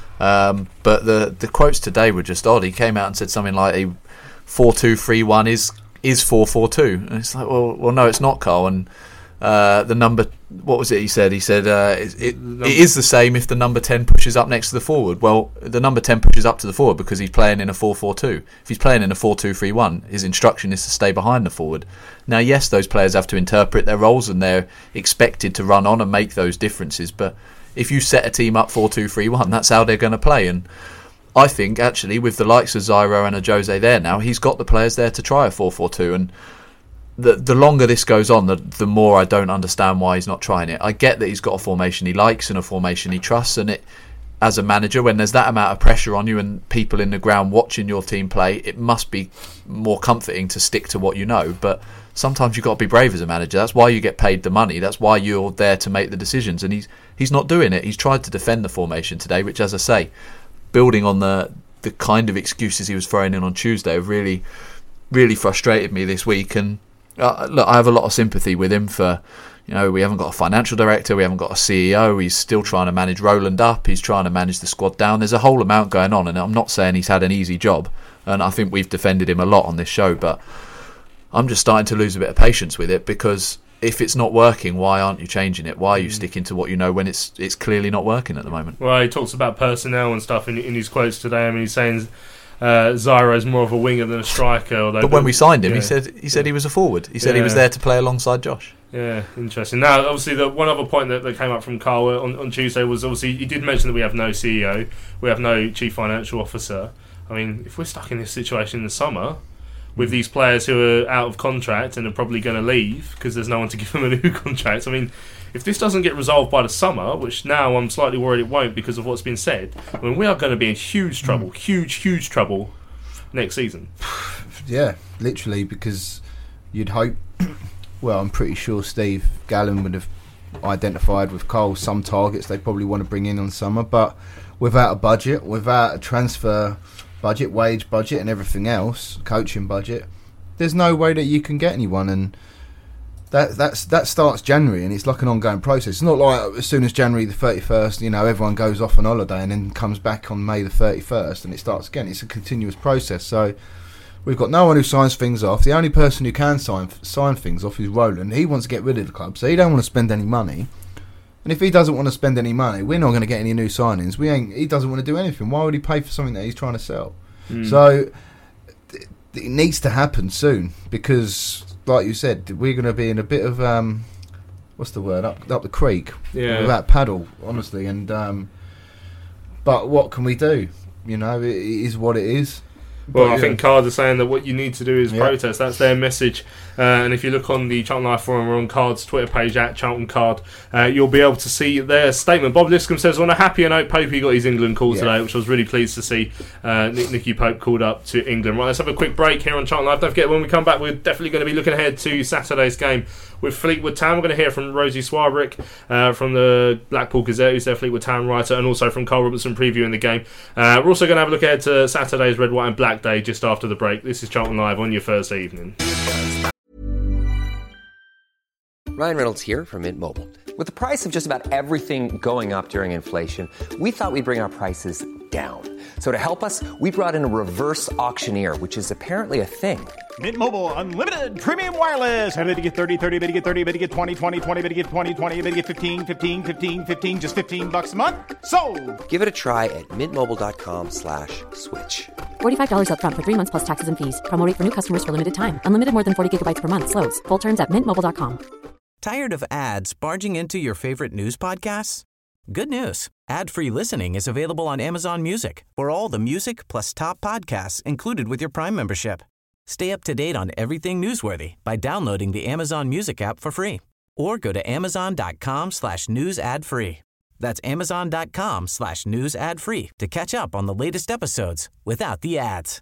Um, but the the quotes today were just odd. He came out and said something like a four two three one is is four four two. And it's like, well, well, no, it's not, Carl. And uh, the number, what was it he said? He said uh, it, it, it is the same if the number ten pushes up next to the forward. Well, the number ten pushes up to the forward because he's playing in a four four two. If he's playing in a four two three one, his instruction is to stay behind the forward. Now, yes, those players have to interpret their roles and they're expected to run on and make those differences. But if you set a team up four two three one, that's how they're going to play. And I think, actually, with the likes of Zyro and a Jose there now, he's got the players there to try a four four two. And the the longer this goes on, the the more I don't understand why he's not trying it. I get that he's got a formation he likes and a formation he trusts, and it, as a manager, when there's that amount of pressure on you and people in the ground watching your team play, it must be more comforting to stick to what you know. But sometimes you've got to be brave as a manager. That's why you get paid the money. That's why you're there to make the decisions. And he's he's not doing it. He's tried to defend the formation today, which, as I say, building on the the kind of excuses he was throwing in on Tuesday, have really, really frustrated me this week. And uh, look, I have a lot of sympathy with him for, you know, we haven't got a financial director, we haven't got a C E O, he's still trying to manage Roland up, he's trying to manage the squad down. There's a whole amount going on, and I'm not saying he's had an easy job, and I think we've defended him a lot on this show, but I'm just starting to lose a bit of patience with it, because if it's not working, why aren't you changing it? Why are you sticking to what you know when it's it's clearly not working at the moment? Well, he talks about personnel and stuff in, in his quotes today. I mean, he's saying uh, Zyro is more of a winger than a striker. Although but when we signed him, yeah. he said he said he was a forward. He said yeah. he was there to play alongside Josh. Yeah, interesting. Now, obviously, the one other point that, that came up from Carl on, on Tuesday was, obviously, he did mention that we have no C E O, we have no chief financial officer. I mean, if we're stuck in this situation in the summer with these players who are out of contract and are probably going to leave because there's no one to give them a new contract, I mean, if this doesn't get resolved by the summer, which now I'm slightly worried it won't because of what's been said, I mean, we are going to be in huge trouble, mm. huge, huge trouble next season. Yeah, literally, because you'd hope... Well, I'm pretty sure Steve Gallen would have identified with Cole some targets they probably want to bring in on summer, but without a budget, without a transfer budget, wage budget and everything else, coaching budget, there's no way that you can get anyone. And that that's that starts January, and it's like an ongoing process. It's not like as soon as January the thirty-first, you know, everyone goes off on holiday and then comes back on May the thirty-first, and it starts again. It's a continuous process. So we've got no one who signs things off. The only person who can sign sign things off is Roland. He wants to get rid of the club, so he don't want to spend any money. And if he doesn't want to spend any money, we're not going to get any new signings. We ain't. He doesn't want to do anything. Why would he pay for something that he's trying to sell? Mm. So th- it needs to happen soon, because, like you said, we're going to be in a bit of um, what's the word up up the creek yeah. without paddle, honestly. And um, but what can we do? You know, it, it is what it is. Well, but, I yeah. think Cards are saying that what you need to do is yeah. protest. That's their message. Uh, and if you look on the Charlton Live Forum or on Cards' Twitter page, at Charlton Card, uh, you'll be able to see their statement. Bob Liscombe says, on a happier note, Popey got his England call yeah. today, which I was really pleased to see. Uh, Nick, Nicky Pope called up to England. Right, let's have a quick break here on Charlton Live. Don't forget, when we come back, we're definitely going to be looking ahead to Saturday's game with Fleetwood Town. We're going to hear from Rosie Swarbrick uh, from the Blackpool Gazette, who's their Fleetwood Town writer, and also from Carl Robertson previewing the game. Uh, we're also going to have a look ahead to Saturday's Red, White and Black Day just after the break. This is Charlton Live on your Thursday evening. Ryan Reynolds here from Mint Mobile. With the price of just about everything going up during inflation, we thought we'd bring our prices down. So to help us, we brought in a reverse auctioneer, which is apparently a thing. Mint Mobile Unlimited Premium Wireless. How to get thirty, thirty, how to get thirty, how to get twenty, twenty, twenty, how to get twenty, twenty, how to get fifteen, fifteen, fifteen, fifteen, just fifteen bucks a month? Sold! Give it a try at mintmobile.com slash switch. forty-five dollars up front for three months plus taxes and fees. Promo rate for new customers for limited time. Unlimited more than forty gigabytes per month. Slows full terms at mint mobile dot com. Tired of ads barging into your favorite news podcasts? Good news. Ad-free listening is available on Amazon Music for all the music plus top podcasts included with your Prime membership. Stay up to date on everything newsworthy by downloading the Amazon Music app for free or go to amazon.com slash news ad free. That's amazon.com slash news ad free to catch up on the latest episodes without the ads.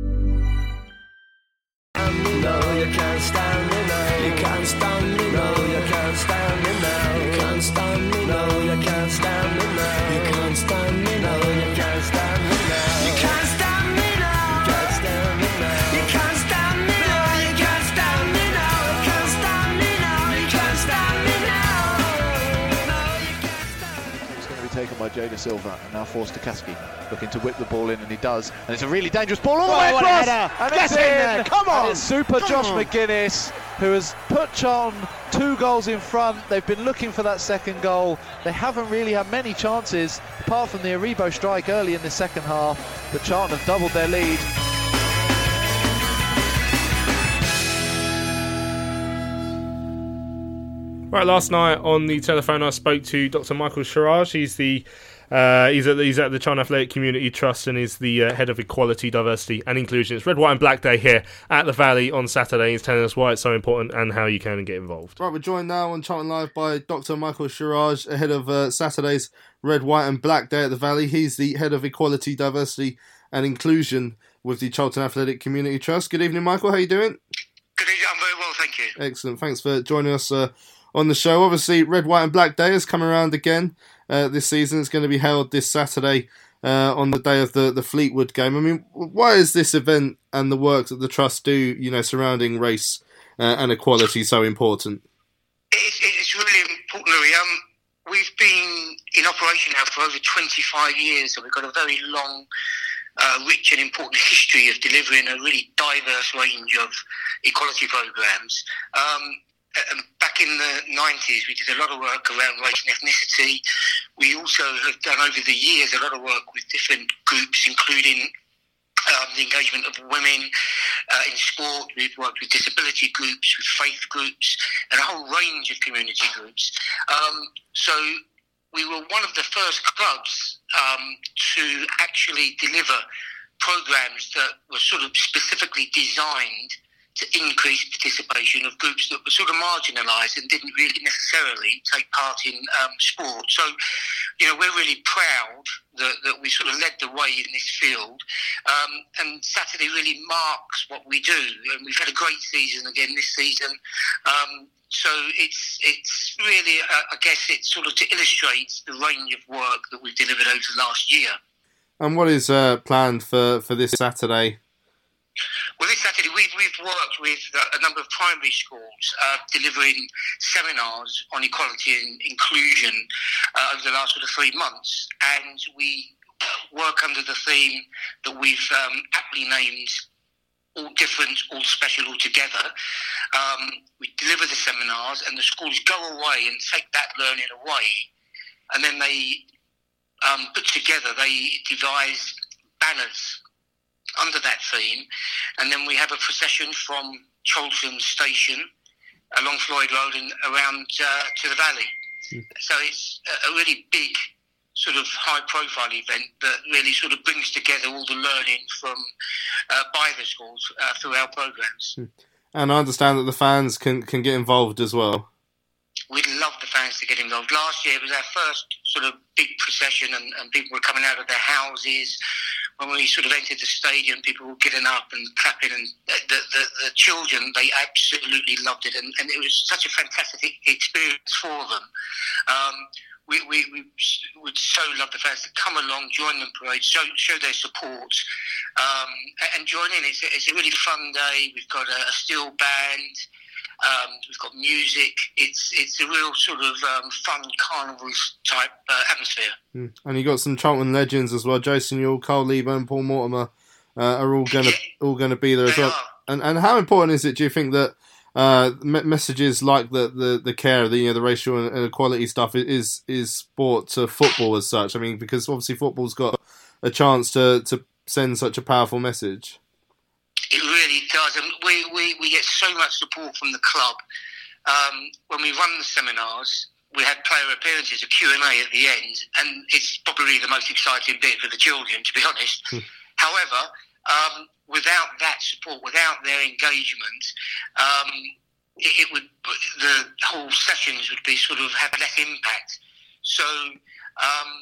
No, you can't stand me now. You can't stand me now. You can't stand me now. You can't stand me now. You can't stand me now. You can't stand me now. You can't stand me now. You can't stand me now. You can't stand me now. You can't stand me now. You can't stand me now. You can't stand me now. You can't stand me now. It's going to be taken by Jada Silva, and now forced to Kasky, looking to whip the ball in, and he does, and it's a really dangerous ball all the way across, and it's in there, come on! And it's super come Josh on. McGuinness, who has put Charlton two goals in front. They've been looking for that second goal. They haven't really had many chances, apart from the Aribo strike early in the second half, but Charlton have doubled their lead. Right, last night on the telephone I spoke to Doctor Michael Sharaj. He's the uh, he's at the, he's at the Charlton Athletic Community Trust and is the uh, head of Equality, Diversity and Inclusion. It's Red, White and Black Day here at the Valley on Saturday. He's telling us why it's so important and how you can get involved. Right, we're joined now on Charlton Live by Doctor Michael Sharaj, ahead of uh, Saturday's Red, White and Black Day at the Valley. He's the head of Equality, Diversity and Inclusion with the Charlton Athletic Community Trust. Good evening, Michael. How are you doing? Good evening. I'm very well, thank you. Excellent. Thanks for joining us uh, on the show. Obviously, Red, White and Black Day has come around again uh, this season. It's going to be held this Saturday uh, on the day of the, the Fleetwood game. I mean, why is this event and the work that the Trust do, you know, surrounding race uh, and equality so important? It's, it's really important, Louis. Um, we've been in operation now for over twenty-five years, so we've got a very long, uh, rich and important history of delivering a really diverse range of equality programs. Um, Um, back in the nineties, we did a lot of work around race and ethnicity. We also have done over the years a lot of work with different groups, including um, the engagement of women uh, in sport. We've worked with disability groups, with faith groups, and a whole range of community groups. Um, so we were one of the first clubs um, to actually deliver programs that were sort of specifically designed to increase participation of groups that were sort of marginalised and didn't really necessarily take part in um, sport. So, you know, we're really proud that, that we sort of led the way in this field. Um, and Saturday really marks what we do. And we've had a great season again this season. Um, so it's it's really, uh, I guess, it sort of illustrates the range of work that we've delivered over the last year. And what is uh, planned for, for this Saturday? Well, this Saturday we've, we've worked with a number of primary schools uh, delivering seminars on equality and inclusion uh, over the last sort of three months. And we work under the theme that we've um, aptly named All Different, All Special, All Together. Um, we deliver the seminars and the schools go away and take that learning away. And then they um, put together, they devise banners under that theme, and then we have a procession from Cholton Station along Floyd Road and around uh, to the Valley. Mm. So it's a really big, sort of high-profile event that really sort of brings together all the learning from uh, by the schools uh, through our programmes. Mm. And I understand that the fans can, can get involved as well. We'd love the fans to get involved. Last year it was our first sort of big procession, and, and people were coming out of their houses. When we sort of entered the stadium, people were getting up and clapping, and the the, the children, they absolutely loved it, and, and it was such a fantastic experience for them. Um, we, we, we would so love the fans to come along, join the parade, show, show their support, um, and join in. It's a, it's a really fun day. We've got a, a steel band. Um, we've got music. It's it's a real sort of um, fun carnival type uh, atmosphere. Mm. And you got some Charlton legends as well. Jason Ewell, Carl Leiber, and Paul Mortimer uh, are all gonna all gonna be there as well. And and how important is it? Do you think that uh, me- messages like the, the, the care, the you know, the racial and equality stuff is is brought to football as such? I mean, because obviously football's got a chance to to send such a powerful message. It really does, and we, we, we get so much support from the club. Um, when we run the seminars, we had player appearances, a Q and A at the end, and it's probably the most exciting bit for the children, to be honest. Hmm. However, um, without that support, without their engagement, um, it, it would the whole sessions would be sort of have less impact. So um,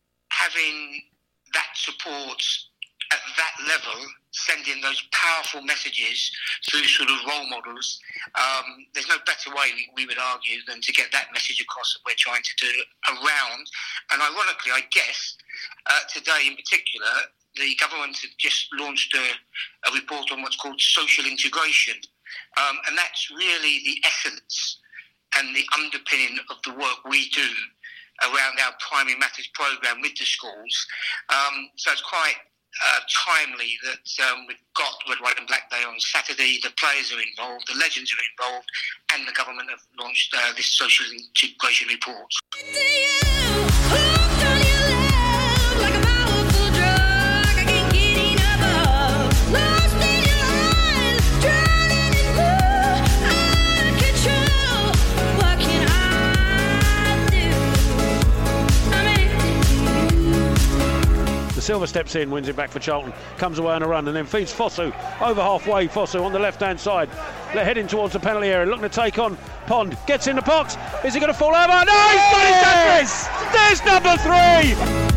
having that support at that level, sending those powerful messages through sort of role models, um, there's no better way, we would argue, than to get that message across that we're trying to do around. And ironically, I guess, uh, today in particular, the government have just launched a, a report on what's called social integration. Um, and that's really the essence and the underpinning of the work we do around our Primary Matters programme with the schools. Um, so it's quite Uh, timely that um, we've got Red, White and Black Day on Saturday. The players are involved, the legends are involved, and the government have launched uh, this social integration report. Silva steps in, wins it back for Charlton, comes away on a run and then feeds Fosu over halfway. Fosu on the left hand side, they're heading towards the penalty area, looking to take on Pond, gets in the box, is he going to fall over? No, he's got his address! There's number three!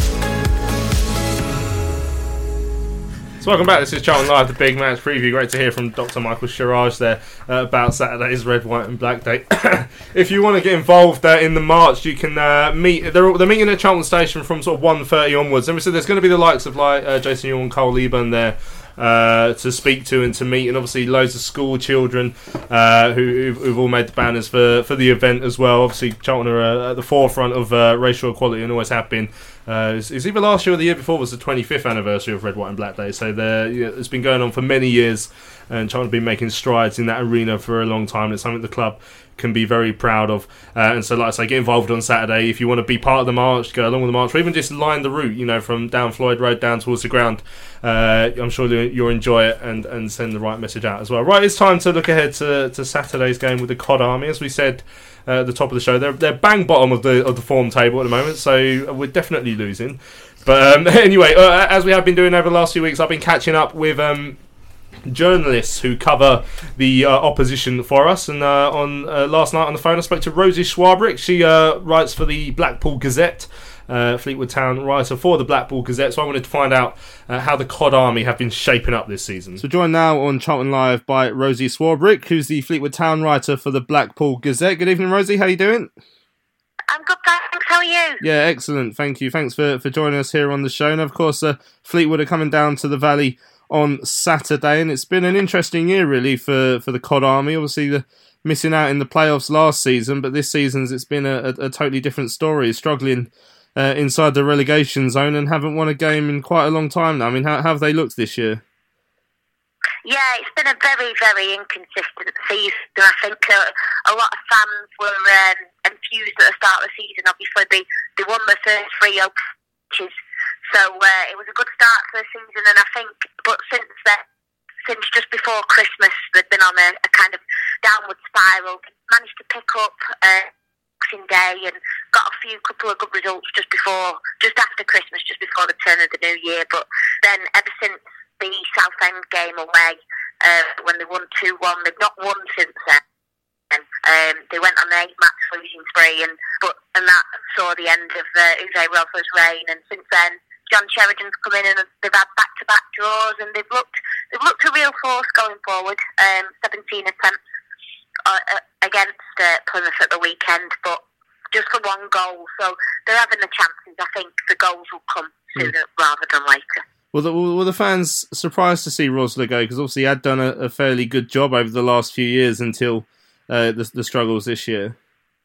So welcome back, this is Charlton Live, the big match preview. Great to hear from Doctor Michael Sharaj there uh, about Saturday's Red, White and Black Day. If you want to get involved uh, in the march, you can uh, meet, they're, they're meeting at Charlton Station from sort of one thirty onwards. And we said there's going to be the likes of like uh, Jason Ewell and Carl Leiber there uh, to speak to and to meet, and obviously loads of school children uh, who, who've all made the banners for, for the event as well. Obviously Charlton are uh, at the forefront of uh, racial equality and always have been. Uh, it's, it's either last year or the year before was the twenty-fifth anniversary of Red, White and Black Day, so yeah, it's been going on for many years, and Charlton have been making strides in that arena for a long time. It's something the club can be very proud of, uh, and so like I say, get involved on Saturday. If you want to be part of the march, go along with the march, or even just line the route, you know, from down Floyd Road down towards the ground. uh, I'm sure you'll enjoy it and, and send the right message out as well. Right, it's time to look ahead to, to Saturday's game with the Cod Army. As we said uh, at the top of the show, they're, they're bang bottom of the of the form table at the moment, so we're definitely losing. But um, anyway, uh, as we have been doing over the last few weeks, I've been catching up with um, journalists who cover the uh, opposition for us, and uh, on uh, last night on the phone I spoke to Rosie Swarbrick. She uh, writes for the Blackpool Gazette, uh, Fleetwood Town writer for the Blackpool Gazette, so I wanted to find out uh, how the Cod Army have been shaping up this season. So joined now on Charlton Live by Rosie Swarbrick, who's the Fleetwood Town writer for the Blackpool Gazette. Good evening, Rosie, how are you doing? I'm good, thanks. How are you? Yeah, excellent. Thank you. Thanks for, for joining us here on the show. And of course, uh, Fleetwood are coming down to the Valley on Saturday, and it's been an interesting year really for, for the Cod Army. Obviously, the missing out in the playoffs last season, but this season's it's been a, a, a totally different story. Struggling uh, inside the relegation zone and haven't won a game in quite a long time now. I mean, how, how have they looked this year? Yeah, it's been a very, very inconsistent season. I think uh, a lot of fans were um, enthused at the start of the season. Obviously, they, they won the first three open matches, so uh, it was a good start to the season. And I think, but since then, since just before Christmas, they've been on a, a kind of downward spiral. Managed to pick up uh, Boxing Day and got a few couple of good results just before, just after Christmas, just before the turn of the new year. But then, ever since the Southend game away, uh, when they won two one, they've not won since then. Um, they went on an eight-match losing spree, and but and that saw the end of uh, Uwe Rother's reign. And since then, John Sheridan's come in and they've had back-to-back draws, and they've looked they've looked a real force going forward. Um, seventeen attempts uh, uh, against uh, Plymouth at the weekend, but just for one goal. So they're having the chances. I think the goals will come sooner mm. rather than later. Well, the, were the fans surprised to see Rosler go? Because obviously he had done a, a fairly good job over the last few years until uh, the, the struggles this year.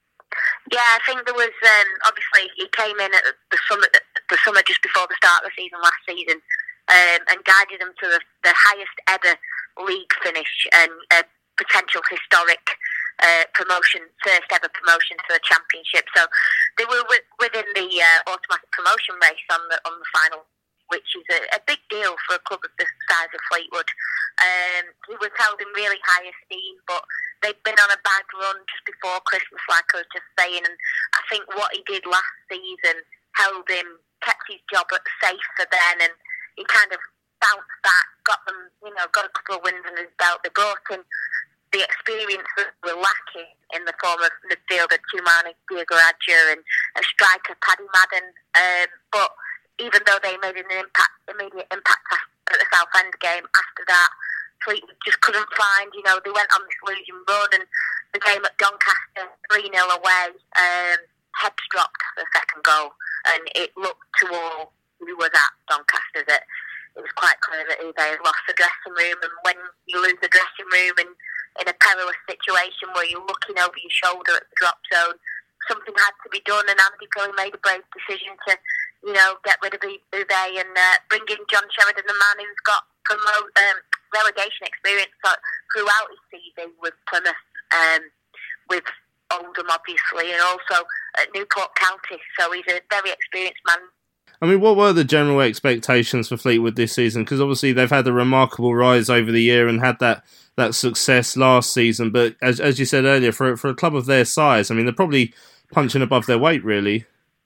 Yeah, I think there was, um, obviously, he came in at the summer, the summer just before the start of the season last season um, and guided them to the, the highest ever league finish and a potential historic uh, promotion, first ever promotion to the Championship. So they were w- within the uh, automatic promotion race on the on the final, which is a, a big deal for a club of the size of Fleetwood. Um, he was held in really high esteem, but they'd been on a bad run just before Christmas, like I was just saying, and I think what he did last season held him, kept his job safe for then, and he kind of bounced back, got them, you know, got a couple of wins under his belt. They brought in the experience that were lacking in the form of midfielder Tumani Diagoradja and a striker Paddy Madden, um, but even though they made an impact, immediate impact at the Southend game, after that, Fleetwood just couldn't find, you know, they went on this losing run, and the game at Doncaster, three nil away, um, heads dropped for the second goal, and it looked to all who was at Doncaster that it was quite clear that they had lost the dressing room, and when you lose the dressing room in, in a perilous situation where you're looking over your shoulder at the drop zone, something had to be done, and Andy Pilley made a brave decision to, you know, get rid of Uwe and uh, bring in John Sheridan, the man who's got promote, um, relegation experience throughout his C V with Plymouth, um, with Oldham obviously, and also at Newport County. So he's a very experienced man. I mean, what were the general expectations for Fleetwood this season? Because obviously they've had a remarkable rise over the year and had that, that success last season. But as as you said earlier, for for a club of their size, I mean, they're probably punching above their weight, really.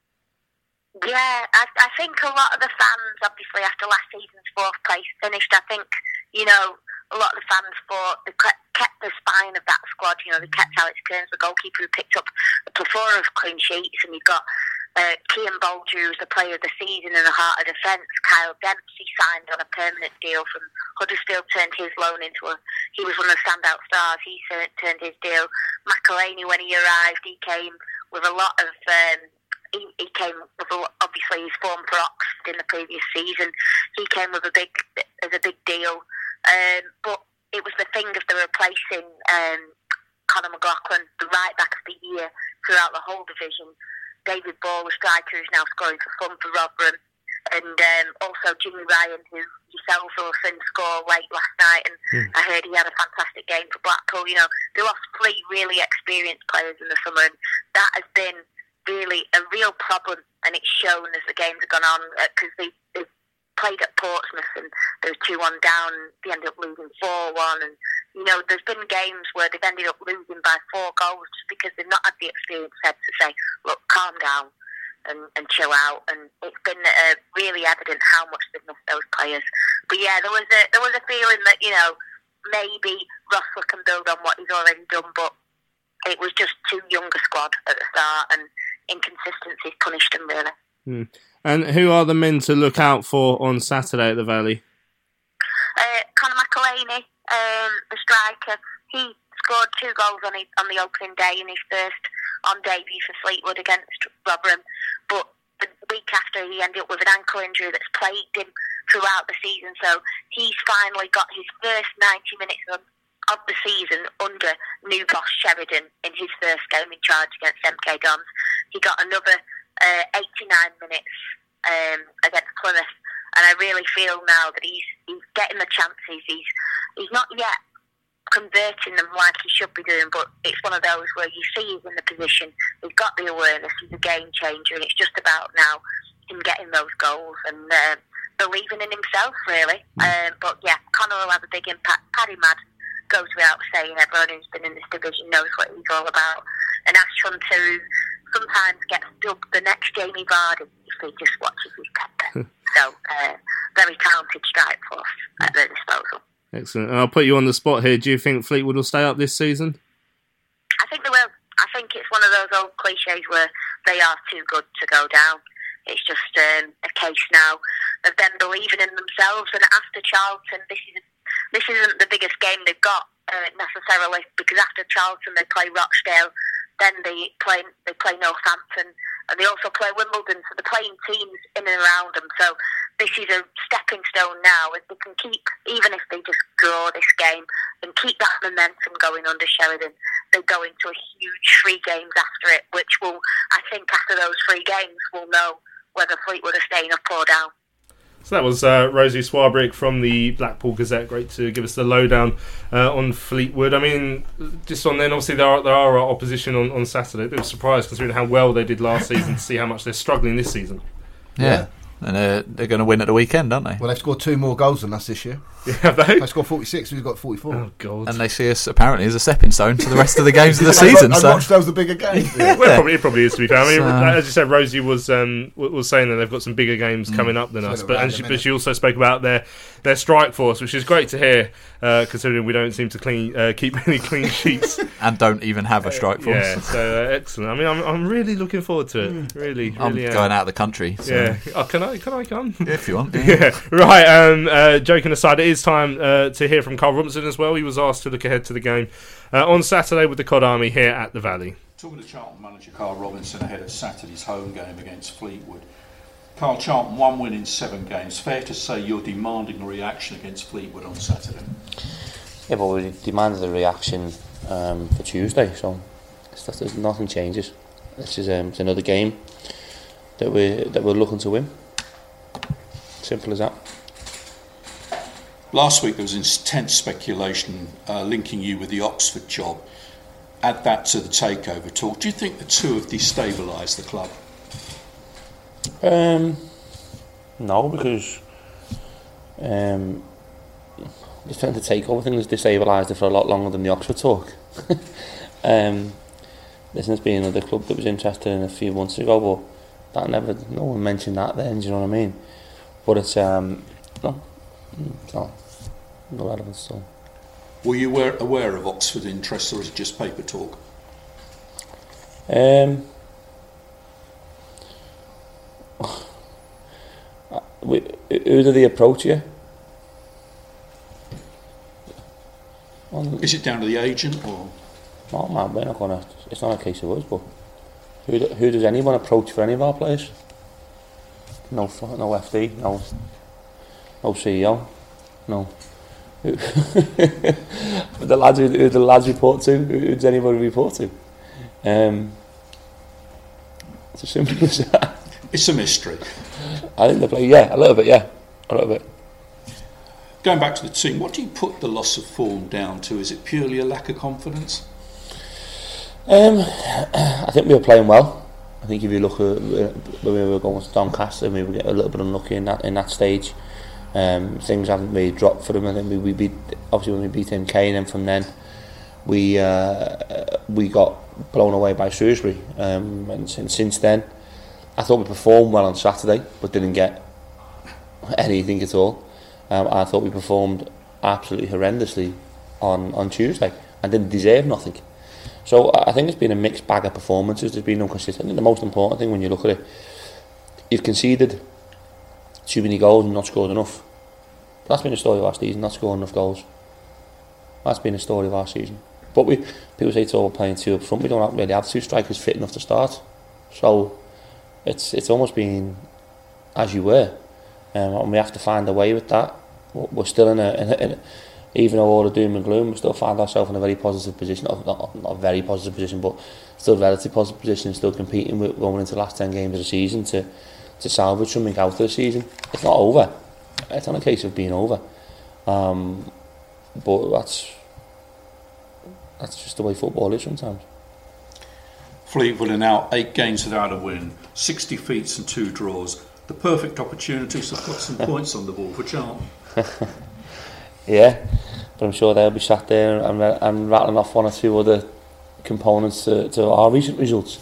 Yeah, I, I think a lot of the fans, obviously, after last season's fourth place finished, I think, you know, a lot of the fans thought they kept the spine of that squad. You know, they kept Alex Kearns, the goalkeeper, who picked up a plethora of clean sheets, and you've got uh, Cian Bolger, who's the player of the season in the heart of defence. Kyle Dempsey signed on a permanent deal from Huddersfield, turned his loan into a... He was one of the standout stars. He turned his deal. McElhaney, when he arrived, he came with a lot of... Um, He, he came with a, obviously his form for Oxford in the previous season. He came with a big as a big deal, um, but it was the thing of the replacing um, Conor McLaughlin, the right back of the year throughout the whole division. David Ball, the striker, who's now scoring for fun for Rotherham, and um, also Jimmy Ryan, who yourself will have seen score late last night, and mm. I heard he had a fantastic game for Blackpool. You know, they lost three really experienced players in the summer, and that has been really a real problem, and it's shown as the games have gone on, because uh, they, they played at Portsmouth and they were two one down, they ended up losing four one, and you know, there's been games where they've ended up losing by four goals just because they've not had the experience head to say, look, calm down and, and chill out, and it's been uh, really evident how much they've missed those players. But yeah, there was a, there was a feeling that, you know, maybe Rosler can build on what he's already done, but it was just too young a squad at the start, and inconsistencies punished them, really. Hmm. And who are the men to look out for on Saturday at the Valley? Uh, Conor McElhaney, um, the striker, he scored two goals on, his, on the opening day in his first on debut for Fleetwood against Rotherham, but the week after he ended up with an ankle injury that's plagued him throughout the season. So he's finally got his first ninety minutes of, of the season under new boss Sheridan in his first game in charge against M K Dons. He got another uh, eighty-nine minutes um, against Plymouth, and I really feel now that he's he's getting the chances. He's he's not yet converting them like he should be doing, but it's one of those where you see he's in the position, he's got the awareness, he's a game changer, and it's just about now him getting those goals and uh, believing in himself, really. Um, but yeah, Connor will have a big impact. Paddy Madden goes without saying. Everyone who's been in this division knows what he's all about. And Ashton too sometimes gets dubbed the next Jamie Vardy if he just watches his temper. So uh, very talented strike force at their disposal. Excellent. And I'll put you on the spot here. Do you think Fleetwood will stay up this season? I think they will. I think it's one of those old cliches where they are too good to go down. It's just um, a case now of them believing in themselves. And after Charlton, this is this isn't the biggest game they've got uh, necessarily, because after Charlton they play Rochdale, then they play they play Northampton, and they also play Wimbledon. So they're playing teams in and around them. So this is a stepping stone now. If they can keep, even if they just draw this game and keep that momentum going under Sheridan, they go into a huge three games after it, which will, I think, after those three games, we'll know whether Fleetwood are staying up or down. So that was uh, Rosie Swarbrick from the Blackpool Gazette. Great to give us the lowdown uh, on Fleetwood. I mean, just on then, obviously there are there are opposition on, on Saturday. A bit of a surprise considering how well they did last season to see how much they're struggling this season. Yeah. yeah. And uh, they're going to win at the weekend, aren't they? Well, they've scored two more goals than us this year. Yeah, have they? They scored forty-six, we've got forty-four. Oh, God. And they see us, apparently, as a stepping stone to the rest of the games of the season. I so. watched those the bigger games. Yeah. Well, it probably, it probably is, to be fair. I mean, So- as you said, Rosie was um, was saying that they've got some bigger games Mm. coming up than So us. they're But, around and a she, but minute. she also spoke about their, their strike force, which is great to hear, uh, considering we don't seem to clean uh, keep any clean sheets. And don't even have a strike force. Yeah, so uh, excellent. I mean, I'm I'm really looking forward to it. Really, I'm really. am. going out of the country. So. Yeah. Oh, can I? Can I come? If you want. Yeah. Right. Um. Uh, joking aside, it is time uh, to hear from Carl Robinson as well. He was asked to look ahead to the game uh, on Saturday with the Cod Army here at the Valley. Talking to Charlton manager Carl Robinson ahead of Saturday's home game against Fleetwood. Carl, Charlton one win in seven games. Fair to say you're demanding a reaction against Fleetwood on Saturday? Yeah, but we demanded a reaction um, for Tuesday, so it's, there's nothing changes. This is um, it's another game that we that we're looking to win. Simple as that. Last week there was intense speculation uh, linking you with the Oxford job. Add that to the takeover talk. Do you think the two have destabilised the club? Um, no, because um, the trying to take over things destabilised it for a lot longer than the Oxford talk. um, listen, there's been another club that was interested in a few months ago, but that never, no one mentioned that then. Do you know what I mean? But it's um, no, no, no relevance at all. Were you aware, aware of Oxford interest, or is it just paper talk? Um, we, who do they approach you? Is it down to the agent, or? No, man, we're not gonna. It's not a case of us, but who do, who does anyone approach for any of our players? No, no F D, no, no C E O, no. Who the lads who, who the lads report to? Who, who does anybody report to? Um, it's as simple as that. It's a mystery. I think they play, yeah, a little bit, yeah, a little bit. Going back to the team, what do you put the loss of form down to? Is it purely a lack of confidence? Um, I think we were playing well. I think if you look at when we were going to Doncaster, we were getting a little bit unlucky in that in that stage. Um, things haven't really dropped for them. I think we, we beat obviously when we beat M K, and then from then we uh, we got blown away by Shrewsbury. Um, and since, since then, I thought we performed well on Saturday, but didn't get anything at all. Um, I thought we performed absolutely horrendously on, on Tuesday and didn't deserve nothing. So I think it's been a mixed bag of performances. There's been inconsistent. I think the most important thing when you look at it, you've conceded too many goals and not scored enough. That's been the story of our season, not scoring enough goals. That's been the story of our season. But we people say it's all playing two up front. We don't really have two strikers fit enough to start. So it's it's almost been as you were. um, and we have to find a way with that. We're still in a, in a, in a even though all the doom and gloom, we still find ourselves in a very positive position, not, not, not a very positive position, but still a relatively positive position, still competing with going into the last ten games of the season to, to salvage something out of the season. It's not over. It's not a case of being over. Um, but that's that's just the way football is sometimes. Fleetwood are now eight games without a win, sixty defeats and two draws. The perfect opportunity to put some points on the board for Charlton. Yeah, but I'm sure they'll be sat there and, and rattling off one or two other components to, to our recent results.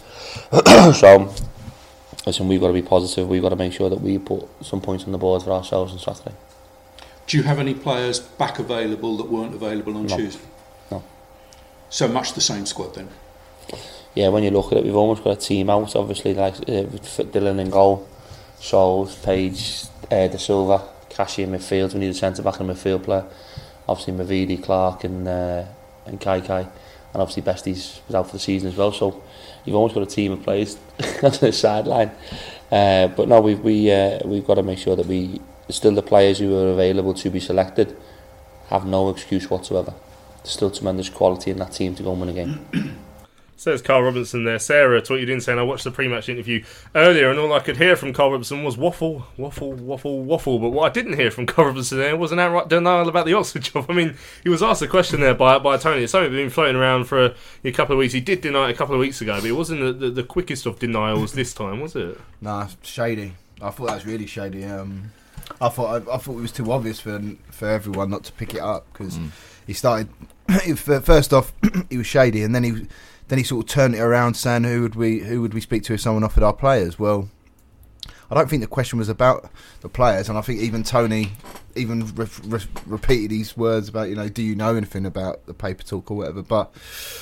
So, listen, we've got to be positive. We've got to make sure that we put some points on the board for ourselves on Saturday. Do you have any players back available that weren't available on No. Tuesday? No. So much the same squad then? Yeah, when you look at it, we've almost got a team out, obviously, like uh, with Dylan in goal, Scholes, Page, uh, De Silva, Cashy in midfield. We need a centre-back and a midfield player. Obviously, Mavidi, Clark and uh, and Kai Kai. And obviously, Besties was out for the season as well. So you've almost got a team of players on the sideline. Uh, but no, we, we, uh, we've got to make sure that we, still the players who are available to be selected have no excuse whatsoever. There's still tremendous quality in that team to go and win a game. Says Carl Robinson there. Sarah, to what you didn't say, and I watched the pre-match interview earlier, and all I could hear from Carl Robinson was waffle, waffle, waffle, waffle. But what I didn't hear from Carl Robinson there was an outright denial about the Oxford job. I mean, he was asked a question there by by Tony. It's something that's been floating around for a, a couple of weeks. He did deny it a couple of weeks ago, but it wasn't the, the, the quickest of denials this time, was it? Nah, shady. I thought that was really shady. Um, I thought I, I thought it was too obvious for for everyone not to pick it up because mm. he started. First off, he was shady, and then he. Then he sort of turned it around, saying, "Who would we, who would we speak to if someone offered our players?" Well, I don't think the question was about the players, and I think even Tony, even re- re- repeated these words about, you know, do you know anything about the paper talk or whatever? But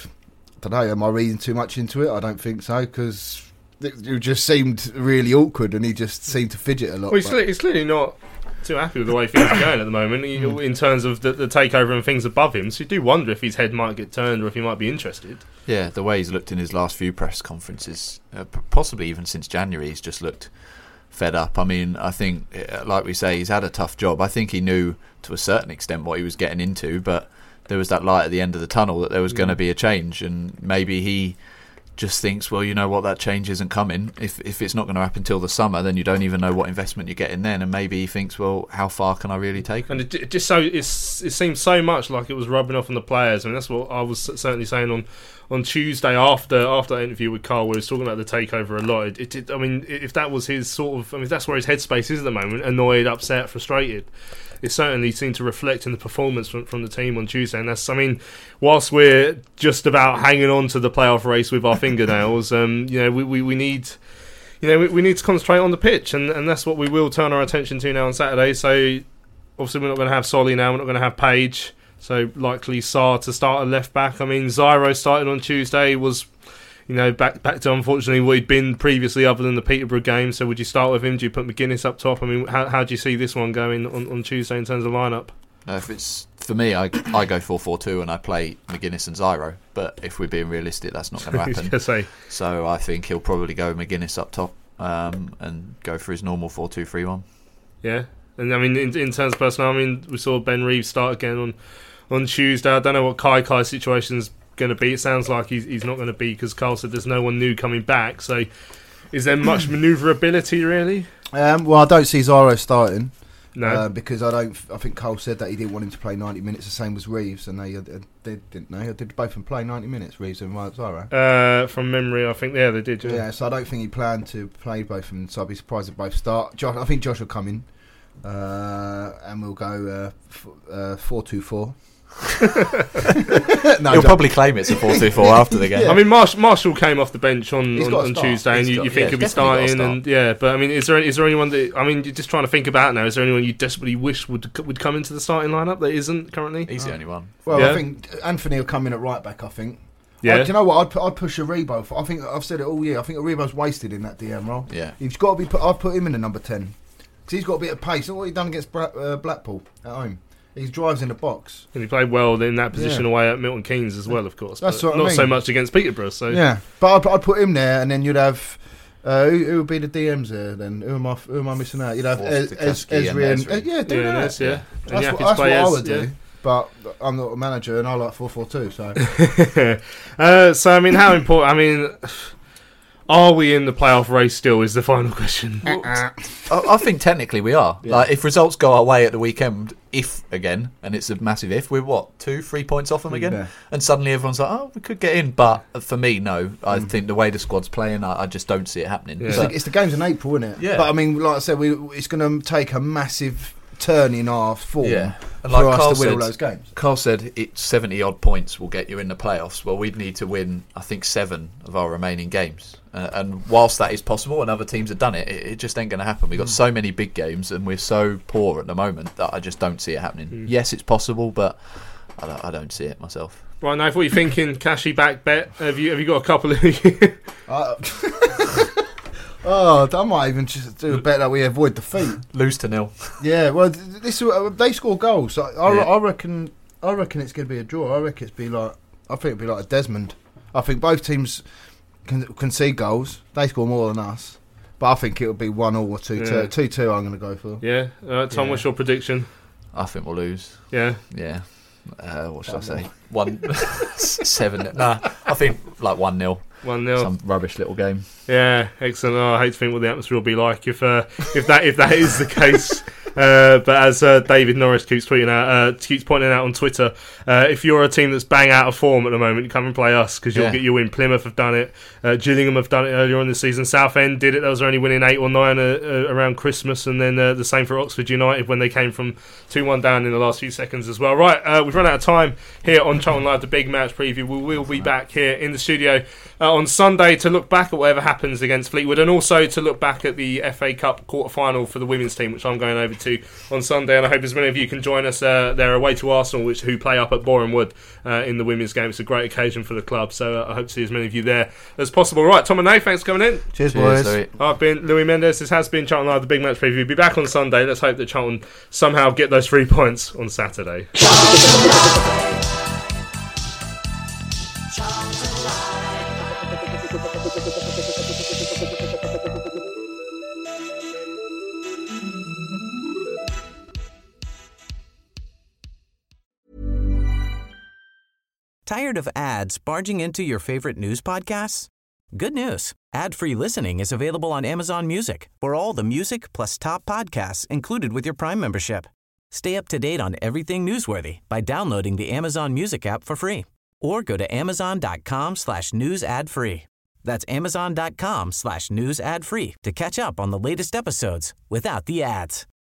I don't know. Am I reading too much into it? I don't think so, because it, it just seemed really awkward, and he just seemed to fidget a lot. Well, he's, clearly, he's clearly not too happy with the way things are going at the moment mm. in terms of the, the takeover and things above him. So you do wonder if his head might get turned or if he might be interested. Yeah, the way he's looked in his last few press conferences, uh, possibly even since January, he's just looked fed up. I mean, I think, like we say, he's had a tough job. I think he knew to a certain extent what he was getting into, but there was that light at the end of the tunnel that there was mm. going to be a change, and maybe he just thinks, well, you know what, that change isn't coming. If if it's not going to happen till the summer, then you don't even know what investment you're getting then. And maybe he thinks, well, how far can I really take? And it, it just so it's, it seems so much like it was rubbing off on the players. I mean, that's what I was certainly saying on, on Tuesday after after that interview with Carl, where he was talking about the takeover a lot. It, it, it, I mean, if that was his sort of, I mean, if that's where his headspace is at the moment, annoyed, upset, frustrated, it certainly seemed to reflect in the performance from, from the team on Tuesday. And that's, I mean, whilst we're just about hanging on to the playoff race with our fingernails, um, you know, we, we, we need, you know, we, we need to concentrate on the pitch, and, and that's what we will turn our attention to now on Saturday. So obviously we're not going to have Solly now, we're not going to have Page, so likely Sarr to start at left back. I mean, Zyro started on Tuesday, was, you know, back back to unfortunately what he'd been previously other than the Peterborough game. So would you start with him? Do you put McGuinness up top? I mean, how how do you see this one going on, on Tuesday in terms of lineup? Uh, if it's for me, I, I go four four two and I play McGuinness and Zyro. But if we're being realistic, that's not going to happen. gonna say. So I think he'll probably go McGuinness up top um, and go for his normal four two three one. Yeah, and I mean, in, in terms of personnel, I mean, we saw Ben Reeves start again on, on Tuesday. I don't know what Kai Kai's situation's going to be. It sounds like he's he's not going to be, because Carl said there's no one new coming back. So is there much manoeuvrability really? Um, well, I don't see Zyro starting. No, uh, because I don't. I think Cole said that he didn't want him to play ninety minutes, the same as Reeves, and they, uh, they didn't. They did both of them play ninety minutes, Reeves and Zyro. Uh, from memory, I think yeah they did. Yeah. yeah, so I don't think he planned to play both of them. So I'd be surprised if both start. Josh, I think Josh will come in, uh, and we'll go uh, f- uh, four two four. no, He'll probably claim it's a four two four after the game. Yeah. I mean, Marsh- Marshall came off the bench on, on, on Tuesday, and you, got, you think yeah, he'll be starting, start. and yeah. But I mean, is there is there anyone that I mean, you're just trying to think about now? Is there anyone you desperately wish would would come into the starting lineup that isn't currently? He's the only one. Well, yeah. I think Anthony will come in at right back. I think. Yeah. I, do you know what? I'd, I'd push Aribo. I think I've said it all year. I think Aribo's wasted in that D M role. Yeah, he's got to be. Put, I'd put him in the number ten because he's got a bit of pace. Look what he done against Bra- uh, Blackpool at home. He drives in the box, and he played well in that position yeah. away at Milton Keynes as well, of course. That's but what not I mean. so much against Peterborough. So yeah, but I'd, I'd put him there, and then you'd have Uh, who, who would be the D Ms there then? Who am I? Who am I missing out? You know, Ez, Ez, Ezri and, and uh, yeah, do yeah, that. That's, yeah. yeah. And That's, you what, have that's what I as, would yeah. do. But I'm not a manager, and I like four four two. So, uh, so I mean, how important? I mean, are we in the playoff race still? Is the final question. Well, I, I think technically we are. Yeah. Like, if results go our way at the weekend, if again, and it's a massive if, we're what two, three points off them again, Yeah. and suddenly everyone's like, oh, we could get in. But for me, no. I Mm. think the way the squad's playing, I, I just don't see it happening. it's, But- the, it's the games in April, isn't it? Yeah. But I mean, like I said, we it's going to take a massive turn in our form Yeah, and for like us Carl to win said, all those games. Carl said it's seventy odd points will get you in the playoffs. Well, we'd need to win, I think, seven of our remaining games. Uh, and whilst that is possible, and other teams have done it, it, it just ain't going to happen. We've got Mm. so many big games, and we're so poor at the moment that I just don't see it happening. Mm. Yes, it's possible, but I don't, I don't see it myself. Right, Nath, what are you thinking? Cashy back bet? Have you have you got a couple of? Uh, oh, I might even just do a bet that we avoid defeat. Lose to nil. Yeah, well, th- this uh, they score goals. So I, Yeah. I reckon. I reckon it's going to be a draw. I reckon it's be like. I think it'll be like a Desmond. I think both teams can concede goals. They score more than us, but I think it'll be one all or two Yeah. two. Two two. I'm going to go for. Yeah, uh, Tom, Yeah. what's your prediction? I think we'll lose. Yeah, yeah. Uh, what should I Seven. say? One seven. Nah, I think like one nil. One nil. Some rubbish little game. Yeah, excellent. Oh, I hate to think what the atmosphere will be like if uh, if that if that is the case. Uh, but as uh, David Norris keeps tweeting out, uh, keeps pointing out on Twitter, uh, if you're a team that's bang out of form at the moment, you come and play us because you'll Yeah. get your win. Plymouth have done it. Uh, Gillingham have done it earlier on this season. Southend did it. They was only winning eight or nine uh, uh, around Christmas, and then uh, the same for Oxford United when they came from two one down in the last few seconds as well. Right, uh, we've run out of time here on Charlton Live, the big match preview. We will be back here in the studio uh, on Sunday to look back at whatever happens against Fleetwood, and also to look back at the F A Cup quarter final for the women's team, which I'm going over to on Sunday. And I hope as many of you can join us uh, there away to Arsenal, which who play up at Boreham Wood uh, in the women's game. It's a great occasion for the club, so uh, I hope to see as many of you there as possible. Right, Tom and Nate, thanks for coming in. Cheers, Cheers, boys. Louis. I've been Louis Mendes. This has been Charlton Live, the big match preview. We'll be back on Sunday. Let's hope that Charlton somehow get those three points on Saturday. Tired of ads barging into your favorite news podcasts? Good news. Ad-free listening is available on Amazon Music for all the music plus top podcasts included with your Prime membership. Stay up to date on everything newsworthy by downloading the Amazon Music app for free or go to amazon.com slash news ad free. That's amazon.com slash news ad free to catch up on the latest episodes without the ads.